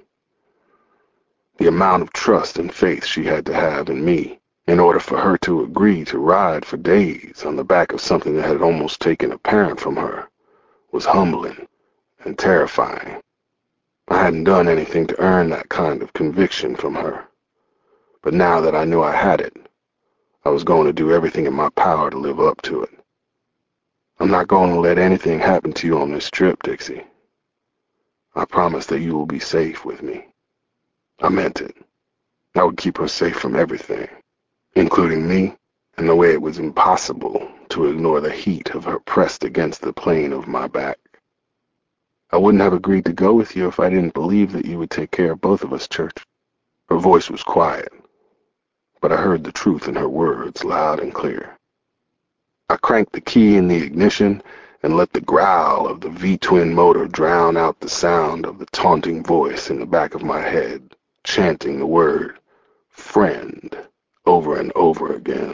The amount of trust and faith she had to have in me in order for her to agree to ride for days on the back of something that had almost taken a parent from her was humbling and terrifying. I hadn't done anything to earn that kind of conviction from her, but now that I knew I had it, I was going to do everything in my power to live up to it. I'm not going to let anything happen to you on this trip, Dixie. I promise that you will be safe with me. I meant it. I would keep her safe from everything, including me, and the way it was impossible to ignore the heat of her pressed against the plane of my back. I wouldn't have agreed to go with you if I didn't believe that you would take care of both of us, Church. Her voice was quiet, but I heard the truth in her words loud and clear. I cranked the key in the ignition and let the growl of the V-twin motor drown out the sound of the taunting voice in the back of my head, chanting the word friend over and over again.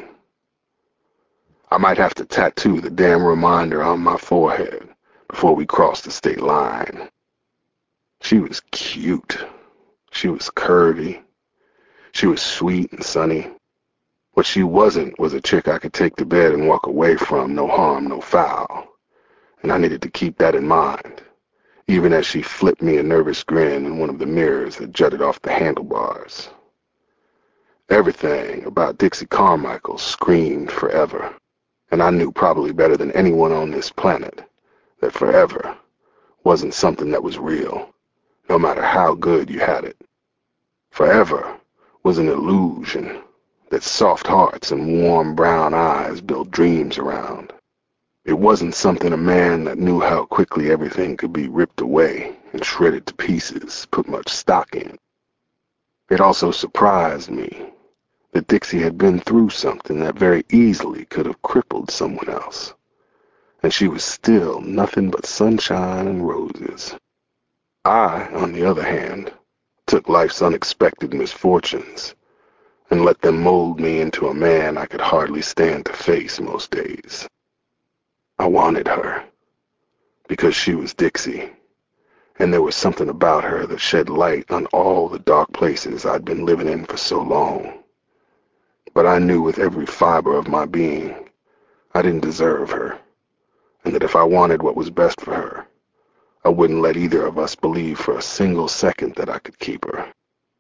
I might have to tattoo the damn reminder on my forehead before we crossed the state line. She was cute. She was curvy. She was sweet and sunny. What she wasn't was a chick I could take to bed and walk away from, no harm, no foul. and I needed to keep that in mind, even as she flipped me a nervous grin in one of the mirrors that jutted off the handlebars. Everything about Dixie Carmichael screamed forever, and I knew probably better than anyone on this planet that forever wasn't something that was real, no matter how good you had it. Forever was an illusion that soft hearts and warm brown eyes built dreams around. It wasn't something a man that knew how quickly everything could be ripped away and shredded to pieces put much stock in. It also surprised me that Dixie had been through something that very easily could have crippled someone else, and she was still nothing but sunshine and roses. I, on the other hand, took life's unexpected misfortunes and let them mold me into a man I could hardly stand to face most days. I wanted her because she was Dixie, and there was something about her that shed light on all the dark places I'd been living in for so long. But I knew with every fiber of my being I didn't deserve her, and that if I wanted what was best for her, I wouldn't let either of us believe for a single second that I could keep her.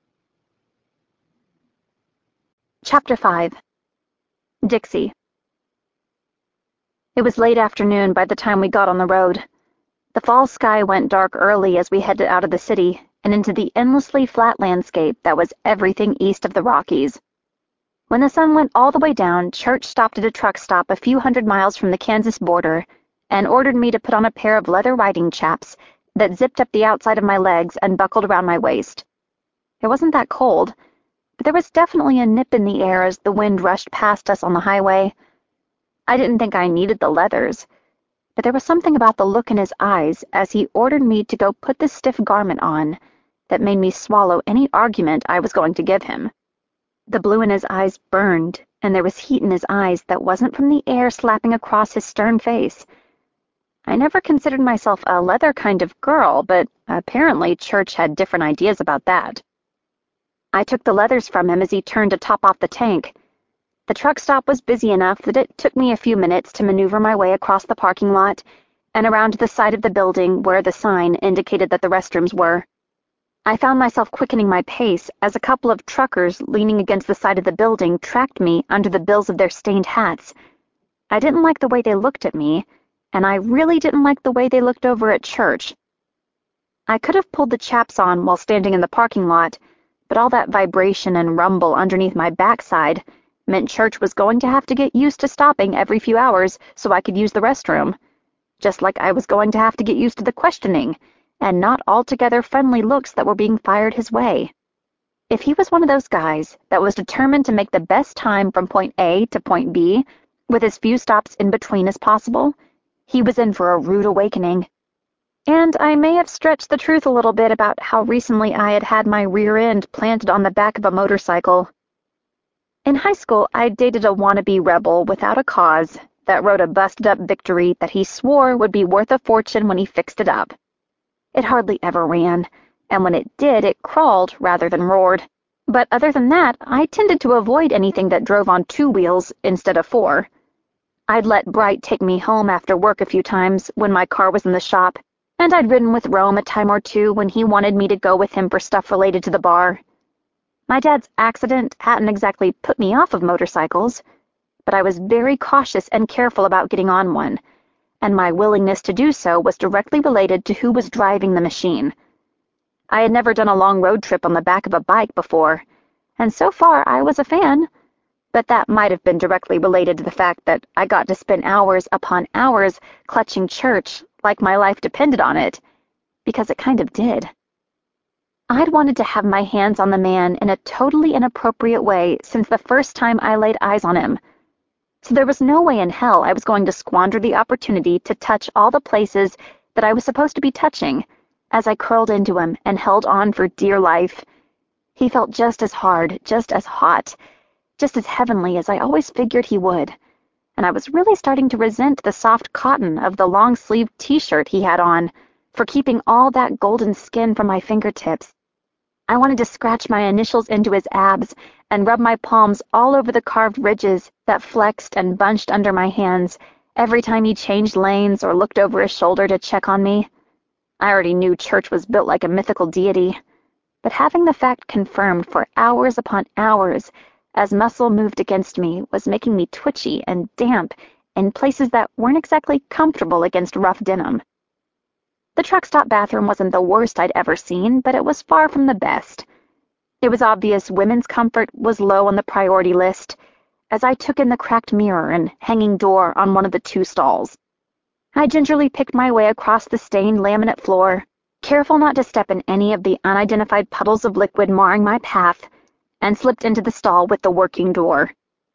Chapter five. Dixie. It was late afternoon by the time we got on the road. The fall sky went dark early as we headed out of the city and into the endlessly flat landscape that was everything east of the Rockies. When the sun went all the way down, Church stopped at a truck stop a few hundred miles from the Kansas border and ordered me to put on a pair of leather riding chaps that zipped up the outside of my legs and buckled around my waist. It wasn't that cold, but there was definitely a nip in the air as the wind rushed past us on the highway. I didn't think I needed the leathers, but there was something about the look in his eyes as he ordered me to go put the stiff garment on that made me swallow any argument I was going to give him. The blue in his eyes burned, and there was heat in his eyes that wasn't from the air slapping across his stern face. I never considered myself a leather kind of girl, but apparently Church had different ideas about that. I took the leathers from him as he turned to top off the tank. The truck stop was busy enough that it took me a few minutes to maneuver my way across the parking lot and around to the side of the building where the sign indicated that the restrooms were. I found myself quickening my pace as a couple of truckers leaning against the side of the building tracked me under the bills of their stained hats. I didn't like the way they looked at me, and I really didn't like the way they looked over at Church. I could have pulled the chaps on while standing in the parking lot, but all that vibration and rumble underneath my backside meant Church was going to have to get used to stopping every few hours so I could use the restroom, just like I was going to have to get used to the questioning and not altogether friendly looks that were being fired his way. If he was one of those guys that was determined to make the best time from point A to point B, with as few stops in between as possible, he was in for a rude awakening. And I may have stretched the truth a little bit about how recently I had had my rear end planted on the back of a motorcycle. In high school, I dated a wannabe rebel without a cause that wrote a busted-up victory that he swore would be worth a fortune when he fixed it up. It hardly ever ran, and when it did, it crawled rather than roared. But other than that, I tended to avoid anything that drove on two wheels instead of four. I'd let Bright take me home after work a few times when my car was in the shop, and I'd ridden with Rome a time or two when he wanted me to go with him for stuff related to the bar. My dad's accident hadn't exactly put me off of motorcycles, but I was very cautious and careful about getting on one, and my willingness to do so was directly related to who was driving the machine. I had never done a long road trip on the back of a bike before, and so far I was a fan, but that might have been directly related to the fact that I got to spend hours upon hours clutching Church like my life depended on it, because it kind of did. I'd wanted to have my hands on the man in a totally inappropriate way since the first time I laid eyes on him, so there was no way in hell I was going to squander the opportunity to touch all the places that I was supposed to be touching as I curled into him and held on for dear life. He felt just as hard, just as hot, just as heavenly as I always figured he would, and I was really starting to resent the soft cotton of the long-sleeved t-shirt he had on for keeping all that golden skin from my fingertips. I wanted to scratch my initials into his abs and rub my palms all over the carved ridges that flexed and bunched under my hands every time he changed lanes or looked over his shoulder to check on me. I already knew Church was built like a mythical deity, but having the fact confirmed for hours upon hours as muscle moved against me was making me twitchy and damp in places that weren't exactly comfortable against rough denim. The truck stop bathroom wasn't the worst I'd ever seen, but it was far from the best. It was obvious women's comfort was low on the priority list, as I took in the cracked mirror and hanging door on one of the two stalls. I gingerly picked my way across the stained laminate floor, careful not to step in any of the unidentified puddles of liquid marring my path, and slipped into the stall with the working door.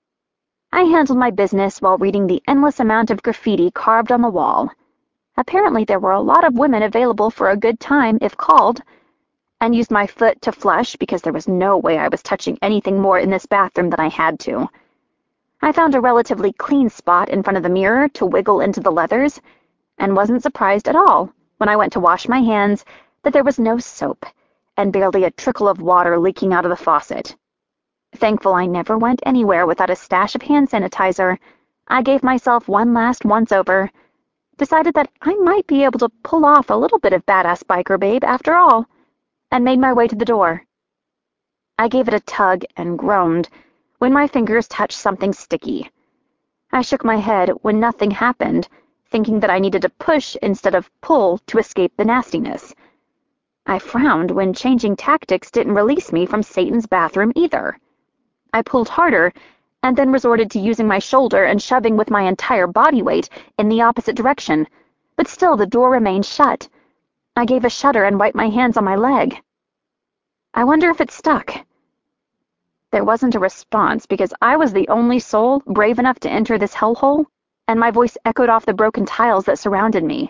I handled my business while reading the endless amount of graffiti carved on the wall. Apparently there were a lot of women available for a good time if called, and used my foot to flush because there was no way I was touching anything more in this bathroom than I had to. I found a relatively clean spot in front of the mirror to wiggle into the leathers, and wasn't surprised at all when I went to wash my hands that there was no soap and barely a trickle of water leaking out of the faucet. Thankful I never went anywhere without a stash of hand sanitizer, I gave myself one last once-over, decided that I might be able to pull off a little bit of badass biker babe after all, and made my way to the door. I gave it a tug and groaned when my fingers touched something sticky. I shook my head when nothing happened, thinking that I needed to push instead of pull to escape the nastiness. I frowned when changing tactics didn't release me from Satan's bathroom either. I pulled harder, and then resorted to using my shoulder and shoving with my entire body weight in the opposite direction, but still the door remained shut. I gave a shudder and wiped my hands on my leg. I wonder if it stuck. There wasn't a response because I was the only soul brave enough to enter this hellhole, and my voice echoed off the broken tiles that surrounded me.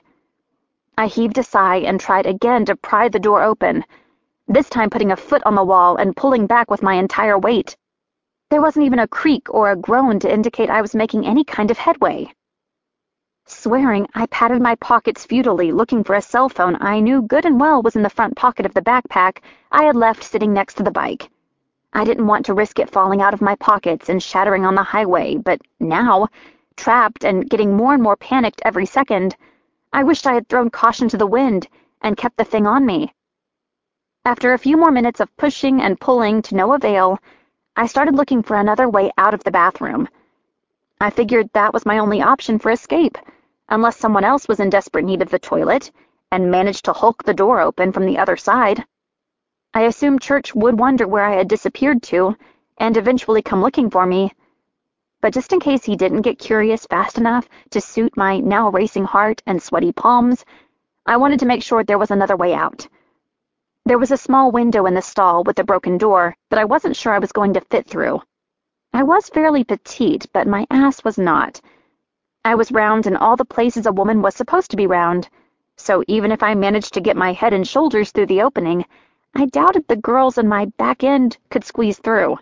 I heaved a sigh and tried again to pry the door open, this time putting a foot on the wall and pulling back with my entire weight. There wasn't even a creak or a groan to indicate I was making any kind of headway. Swearing, I patted my pockets futilely, looking for a cell phone I knew good and well was in the front pocket of the backpack I had left sitting next to the bike. I didn't want to risk it falling out of my pockets and shattering on the highway, but now, trapped and getting more and more panicked every second, I wished I had thrown caution to the wind and kept the thing on me. After a few more minutes of pushing and pulling to no avail, I started looking for another way out of the bathroom. I figured that was my only option for escape, unless someone else was in desperate need of the toilet and managed to hulk the door open from the other side. I assumed Church would wonder where I had disappeared to and eventually come looking for me, but just in case he didn't get curious fast enough to suit my now racing heart and sweaty palms, I wanted to make sure there was another way out. There was a small window in the stall with a broken door that I wasn't sure I was going to fit through. I was fairly petite, but my ass was not. I was round in all the places a woman was supposed to be round, so even if I managed to get my head and shoulders through the opening, I doubted the girls in my back end could squeeze through.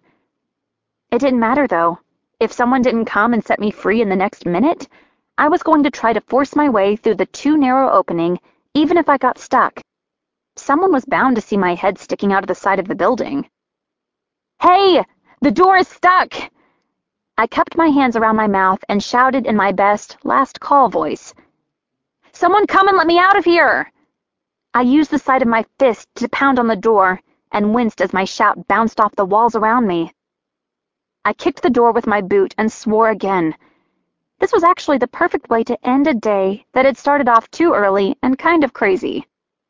It didn't matter, though. If someone didn't come and set me free in the next minute, I was going to try to force my way through the too narrow opening, even if I got stuck. Someone was bound to see my head sticking out of the side of the building. "Hey! The door is stuck!" I cupped my hands around my mouth and shouted in my best last call voice. "Someone come and let me out of here!" I used the side of my fist to pound on the door and winced as my shout bounced off the walls around me. I kicked the door with my boot and swore again. This was actually the perfect way to end a day that had started off too early and kind of crazy.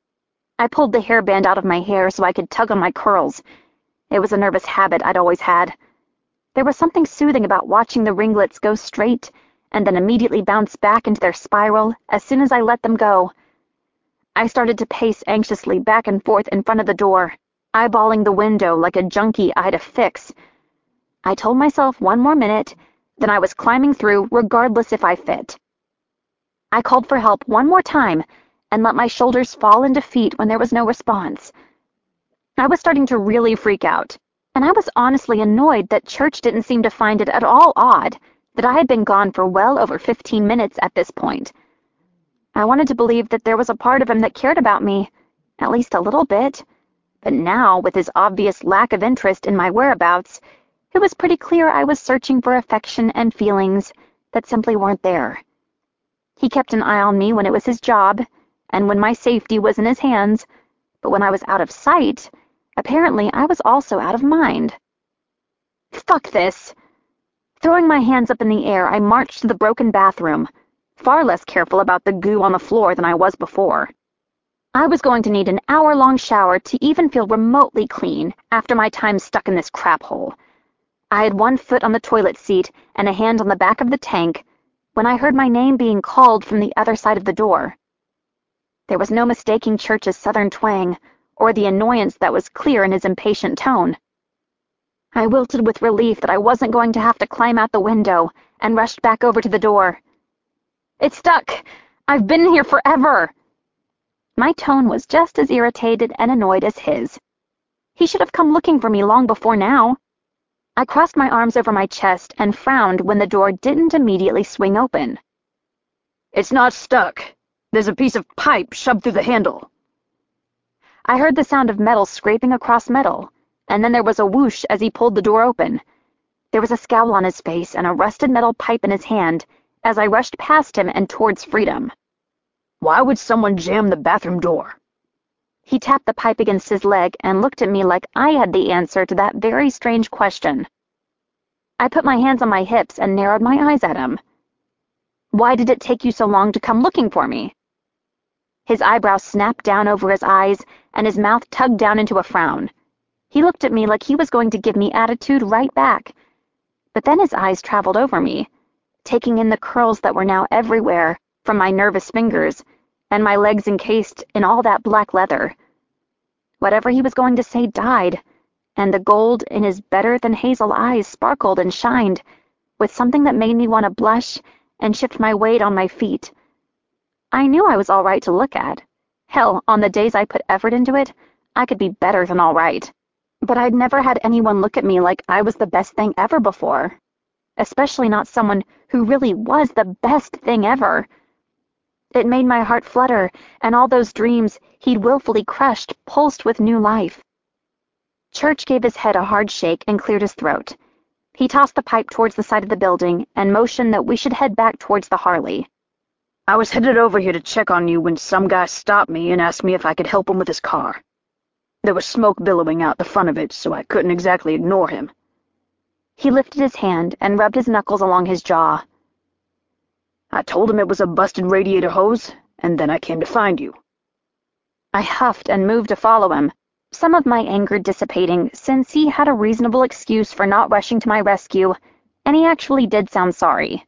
I pulled the hairband out of my hair so I could tug on my curls. It was a nervous habit I'd always had. There was something soothing about watching the ringlets go straight and then immediately bounce back into their spiral as soon as I let them go. I started to pace anxiously back and forth in front of the door, eyeballing the window like a junkie I'd a fix. I told myself one more minute, then I was climbing through regardless if I fit. I called for help one more time and let my shoulders fall in defeat when there was no response. I was starting to really freak out, and I was honestly annoyed that Church didn't seem to find it at all odd that I had been gone for well over fifteen minutes at this point. I wanted to believe that there was a part of him that cared about me, at least a little bit, but now, with his obvious lack of interest in my whereabouts, it was pretty clear I was searching for affection and feelings that simply weren't there. He kept an eye on me when it was his job, and when my safety was in his hands, but when I was out of sight, apparently I was also out of mind. Fuck this! Throwing my hands up in the air, I marched to the broken bathroom, far less careful about the goo on the floor than I was before. I was going to need an hour-long shower to even feel remotely clean after my time stuck in this crap hole. I had one foot on the toilet seat and a hand on the back of the tank when I heard my name being called from the other side of the door. There was no mistaking Church's southern twang, or the annoyance that was clear in his impatient tone. I wilted with relief that I wasn't going to have to climb out the window, and rushed back over to the door. It's stuck! I've been here forever! My tone was just as irritated and annoyed as his. He should have come looking for me long before now. I crossed my arms over my chest and frowned when the door didn't immediately swing open. It's not stuck. There's a piece of pipe shoved through the handle. I heard the sound of metal scraping across metal, and then there was a whoosh as he pulled the door open. There was a scowl on his face and a rusted metal pipe in his hand as I rushed past him and towards freedom. Why would someone jam the bathroom door? He tapped the pipe against his leg and looked at me like I had the answer to that very strange question. I put my hands on my hips and narrowed my eyes at him. Why did it take you so long to come looking for me? His eyebrows snapped down over his eyes and his mouth tugged down into a frown. He looked at me like he was going to give me attitude right back. But then his eyes traveled over me, taking in the curls that were now everywhere from my nervous fingers, and my legs encased in all that black leather. Whatever he was going to say died, and the gold in his better-than-hazel eyes sparkled and shined, with something that made me want to blush and shift my weight on my feet. I knew I was all right to look at. Hell, on the days I put effort into it, I could be better than all right. But I'd never had anyone look at me like I was the best thing ever before, especially not someone who really was the best thing ever. It made my heart flutter, and all those dreams he'd willfully crushed pulsed with new life. Church gave his head a hard shake and cleared his throat. He tossed the pipe towards the side of the building and motioned that we should head back towards the Harley. I was headed over here to check on you when some guy stopped me and asked me if I could help him with his car. There was smoke billowing out the front of it, so I couldn't exactly ignore him. He lifted his hand and rubbed his knuckles along his jaw. I told him it was a busted radiator hose, and then I came to find you. I huffed and moved to follow him, some of my anger dissipating since he had a reasonable excuse for not rushing to my rescue, and he actually did sound sorry.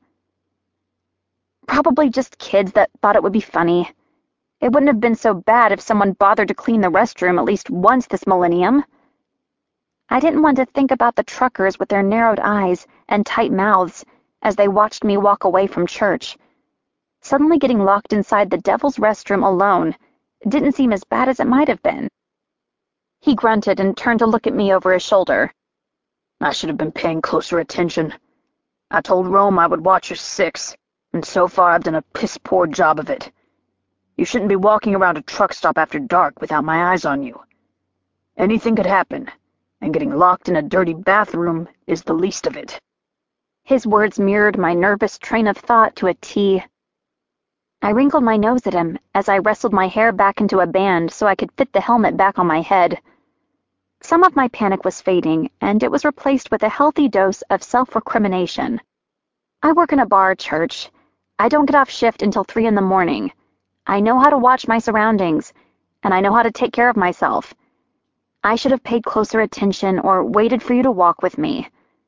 Probably just kids that thought it would be funny. It wouldn't have been so bad if someone bothered to clean the restroom at least once this millennium. I didn't want to think about the truckers with their narrowed eyes and tight mouths as they watched me walk away from church. Suddenly getting locked inside the devil's restroom alone didn't seem as bad as it might have been. He grunted and turned to look at me over his shoulder. I should have been paying closer attention. I told Rome I would watch your six, and so far I've done a piss-poor job of it. You shouldn't be walking around a truck stop after dark without my eyes on you. Anything could happen, and getting locked in a dirty bathroom is the least of it. His words mirrored my nervous train of thought to a T. I wrinkled my nose at him as I wrestled my hair back into a band so I could fit the helmet back on my head. Some of my panic was fading, and it was replaced with a healthy dose of self-recrimination. I work in a bar, Church. I don't get off shift until three in the morning. I know how to watch my surroundings, and I know how to take care of myself. I should have paid closer attention or waited for you to walk with me.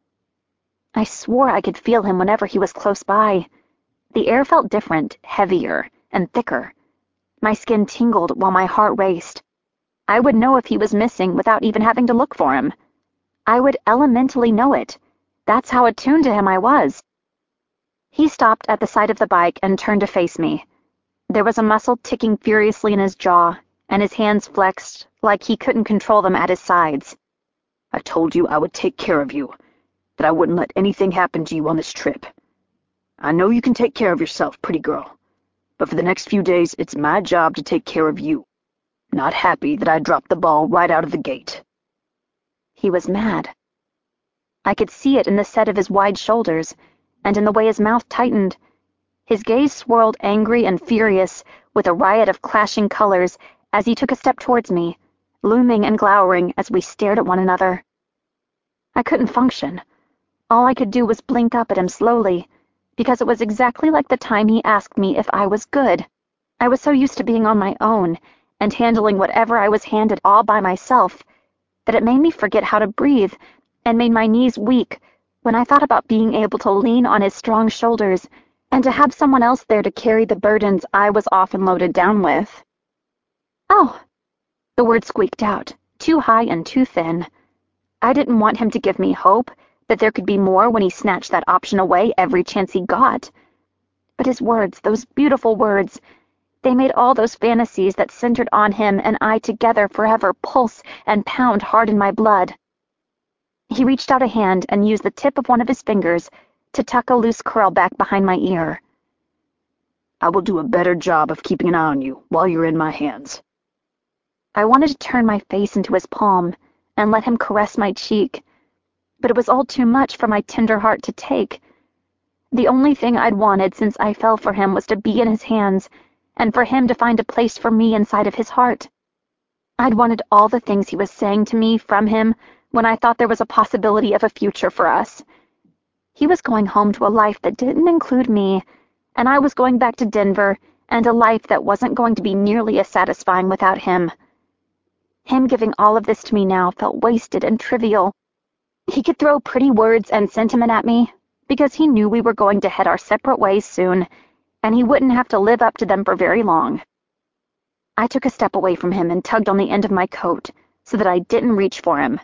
I swore I could feel him whenever he was close by. The air felt different, heavier, and thicker. My skin tingled while my heart raced. I would know if he was missing without even having to look for him. I would elementally know it. That's how attuned to him I was. He stopped at the side of the bike and turned to face me. There was a muscle ticking furiously in his jaw, and his hands flexed like he couldn't control them at his sides. I told you I would take care of you, that I wouldn't let anything happen to you on this trip. I know you can take care of yourself, pretty girl, but for the next few days it's my job to take care of you. Not happy that I dropped the ball right out of the gate. He was mad. I could see it in the set of his wide shoulders, and in the way his mouth tightened. His gaze swirled angry and furious with a riot of clashing colors as he took a step towards me, looming and glowering as we stared at one another. I couldn't function. All I could do was blink up at him slowly, because it was exactly like the time he asked me if I was good. I was so used to being on my own and handling whatever I was handed all by myself that it made me forget how to breathe and made my knees weak when I thought about being able to lean on his strong shoulders and to have someone else there to carry the burdens I was often loaded down with. "Oh," the word squeaked out, too high and too thin. I didn't want him to give me hope that there could be more when he snatched that option away every chance he got. But his words, those beautiful words, they made all those fantasies that centered on him and I together forever pulse and pound hard in my blood. He reached out a hand and used the tip of one of his fingers to tuck a loose curl back behind my ear. "I will do a better job of keeping an eye on you while you're in my hands." I wanted to turn my face into his palm and let him caress my cheek, but it was all too much for my tender heart to take. The only thing I'd wanted since I fell for him was to be in his hands and for him to find a place for me inside of his heart. I'd wanted all the things he was saying to me from him when I thought there was a possibility of a future for us. He was going home to a life that didn't include me, and I was going back to Denver and a life that wasn't going to be nearly as satisfying without him. Him giving all of this to me now felt wasted and trivial. He could throw pretty words and sentiment at me because he knew we were going to head our separate ways soon, and he wouldn't have to live up to them for very long. I took a step away from him and tugged on the end of my coat so that I didn't reach for him.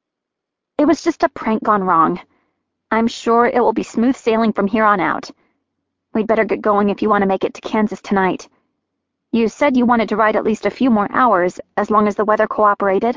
"It was just a prank gone wrong. I'm sure it will be smooth sailing from here on out. We'd better get going if you want to make it to Kansas tonight. You said you wanted to ride at least a few more hours, as long as the weather cooperated."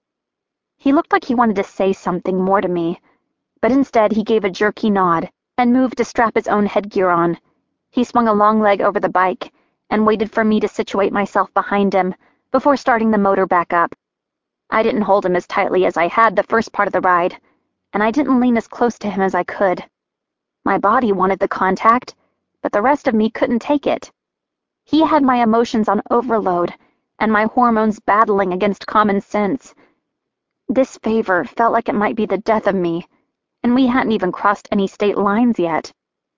He looked like he wanted to say something more to me, but instead he gave a jerky nod and moved to strap his own headgear on. He swung a long leg over the bike and waited for me to situate myself behind him before starting the motor back up. I didn't hold him as tightly as I had the first part of the ride, and I didn't lean as close to him as I could. My body wanted the contact, but the rest of me couldn't take it. He had my emotions on overload, and my hormones battling against common sense. This favor felt like it might be the death of me, and we hadn't even crossed any state lines yet.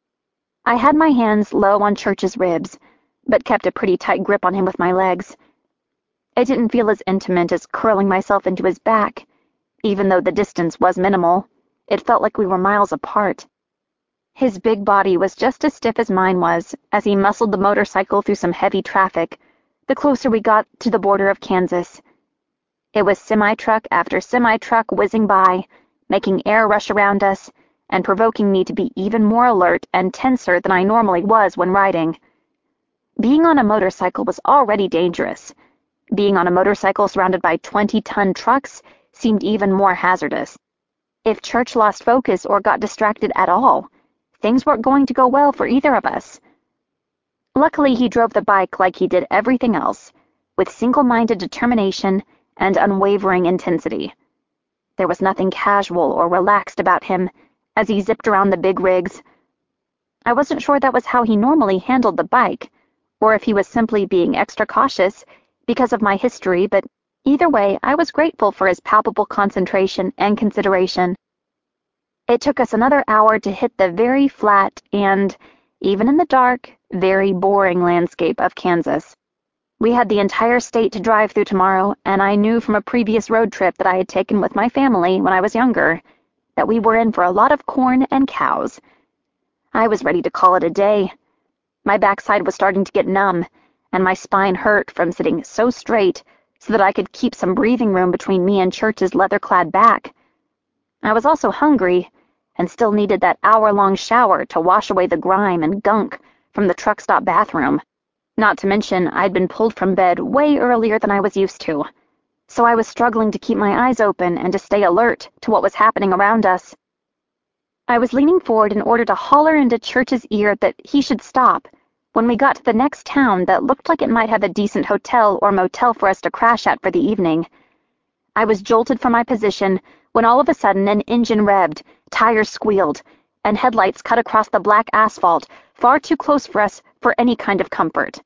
I had my hands low on Church's ribs, but kept a pretty tight grip on him with my legs. It didn't feel as intimate as curling myself into his back. Even though the distance was minimal, it felt like we were miles apart. His big body was just as stiff as mine was as he muscled the motorcycle through some heavy traffic, the closer we got to the border of Kansas. It was semi-truck after semi-truck whizzing by, making air rush around us, and provoking me to be even more alert and tenser than I normally was when riding. Being on a motorcycle was already dangerous. Being on a motorcycle surrounded by twenty-ton trucks seemed even more hazardous. If Church lost focus or got distracted at all, things weren't going to go well for either of us. Luckily, he drove the bike like he did everything else, with single-minded determination and unwavering intensity. There was nothing casual or relaxed about him as he zipped around the big rigs. I wasn't sure that was how he normally handled the bike, or if he was simply being extra cautious because of my history, but either way, I was grateful for his palpable concentration and consideration. It took us another hour to hit the very flat and, even in the dark, very boring landscape of Kansas. We had the entire state to drive through tomorrow, and I knew from a previous road trip that I had taken with my family when I was younger that we were in for a lot of corn and cows. I was ready to call it a day. My backside was starting to get numb, and my spine hurt from sitting so straight so that I could keep some breathing room between me and Church's leather-clad back. I was also hungry, and still needed that hour-long shower to wash away the grime and gunk from the truck stop bathroom. Not to mention, I'd been pulled from bed way earlier than I was used to, so I was struggling to keep my eyes open and to stay alert to what was happening around us. I was leaning forward in order to holler into Church's ear that he should stop when we got to the next town that looked like it might have a decent hotel or motel for us to crash at for the evening. I was jolted from my position when all of a sudden an engine revved, tires squealed, and headlights cut across the black asphalt, far too close for us for any kind of comfort.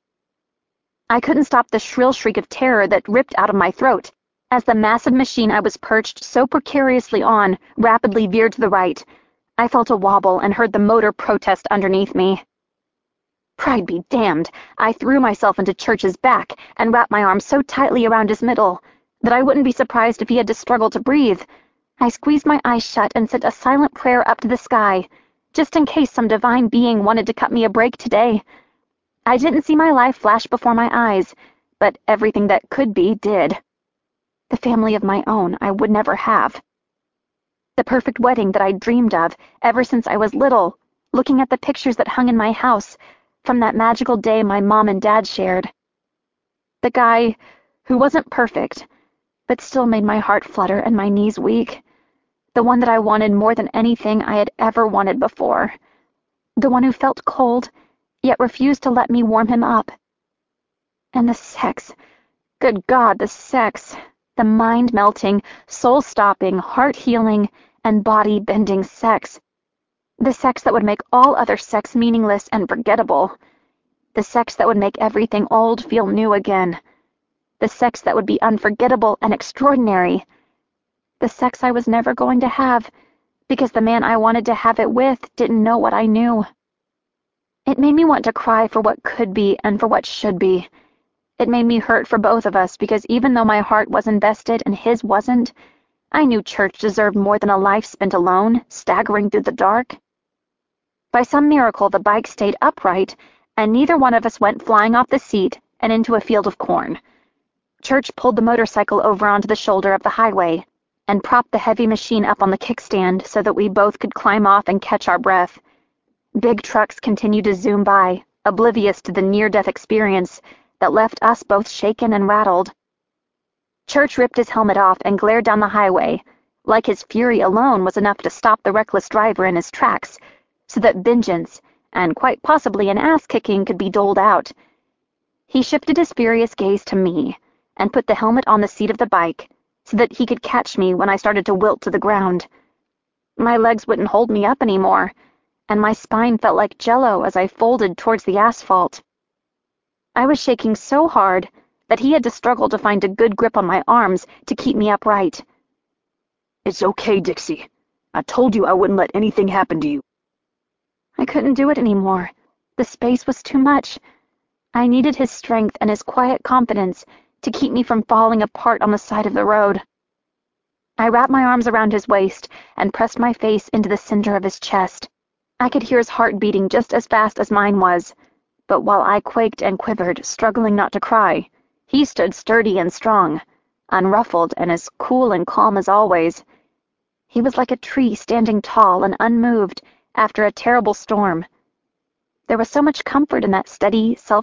I couldn't stop the shrill shriek of terror that ripped out of my throat as the massive machine I was perched so precariously on rapidly veered to the right. I felt a wobble and heard the motor protest underneath me. Pride be damned, I threw myself into Church's back and wrapped my arms so tightly around his middle that I wouldn't be surprised if he had to struggle to breathe. I squeezed my eyes shut and sent a silent prayer up to the sky, just in case some divine being wanted to cut me a break today. I didn't see my life flash before my eyes, but everything that could be did. The family of my own I would never have. The perfect wedding that I'd dreamed of ever since I was little, looking at the pictures that hung in my house from that magical day my mom and dad shared. The guy who wasn't perfect, but still made my heart flutter and my knees weak. The one that I wanted more than anything I had ever wanted before. The one who felt cold, yet refused to let me warm him up. And the sex. Good God, the sex. The mind-melting, soul-stopping, heart-healing, and body-bending sex. The sex that would make all other sex meaningless and forgettable. The sex that would make everything old feel new again. The sex that would be unforgettable and extraordinary. The sex I was never going to have, because the man I wanted to have it with didn't know what I knew. It made me want to cry for what could be and for what should be. It made me hurt for both of us because even though my heart was invested and his wasn't, I knew Church deserved more than a life spent alone, staggering through the dark. By some miracle, the bike stayed upright, and neither one of us went flying off the seat and into a field of corn. Church pulled the motorcycle over onto the shoulder of the highway and propped the heavy machine up on the kickstand so that we both could climb off and catch our breath. Big trucks continued to zoom by, oblivious to the near-death experience that left us both shaken and rattled. Church ripped his helmet off and glared down the highway, like his fury alone was enough to stop the reckless driver in his tracks, so that vengeance, and quite possibly an ass-kicking, could be doled out. He shifted his furious gaze to me, and put the helmet on the seat of the bike, so that he could catch me when I started to wilt to the ground. My legs wouldn't hold me up anymore, and my spine felt like jello as I folded towards the asphalt. I was shaking so hard that he had to struggle to find a good grip on my arms to keep me upright. It's okay, Dixie. I told you I wouldn't let anything happen to you. I couldn't do it anymore. The space was too much. I needed his strength and his quiet confidence to keep me from falling apart on the side of the road. I wrapped my arms around his waist and pressed my face into the center of his chest. I could hear his heart beating just as fast as mine was, but while I quaked and quivered, struggling not to cry, he stood sturdy and strong, unruffled and as cool and calm as always. He was like a tree standing tall and unmoved after a terrible storm. There was so much comfort in that steady, self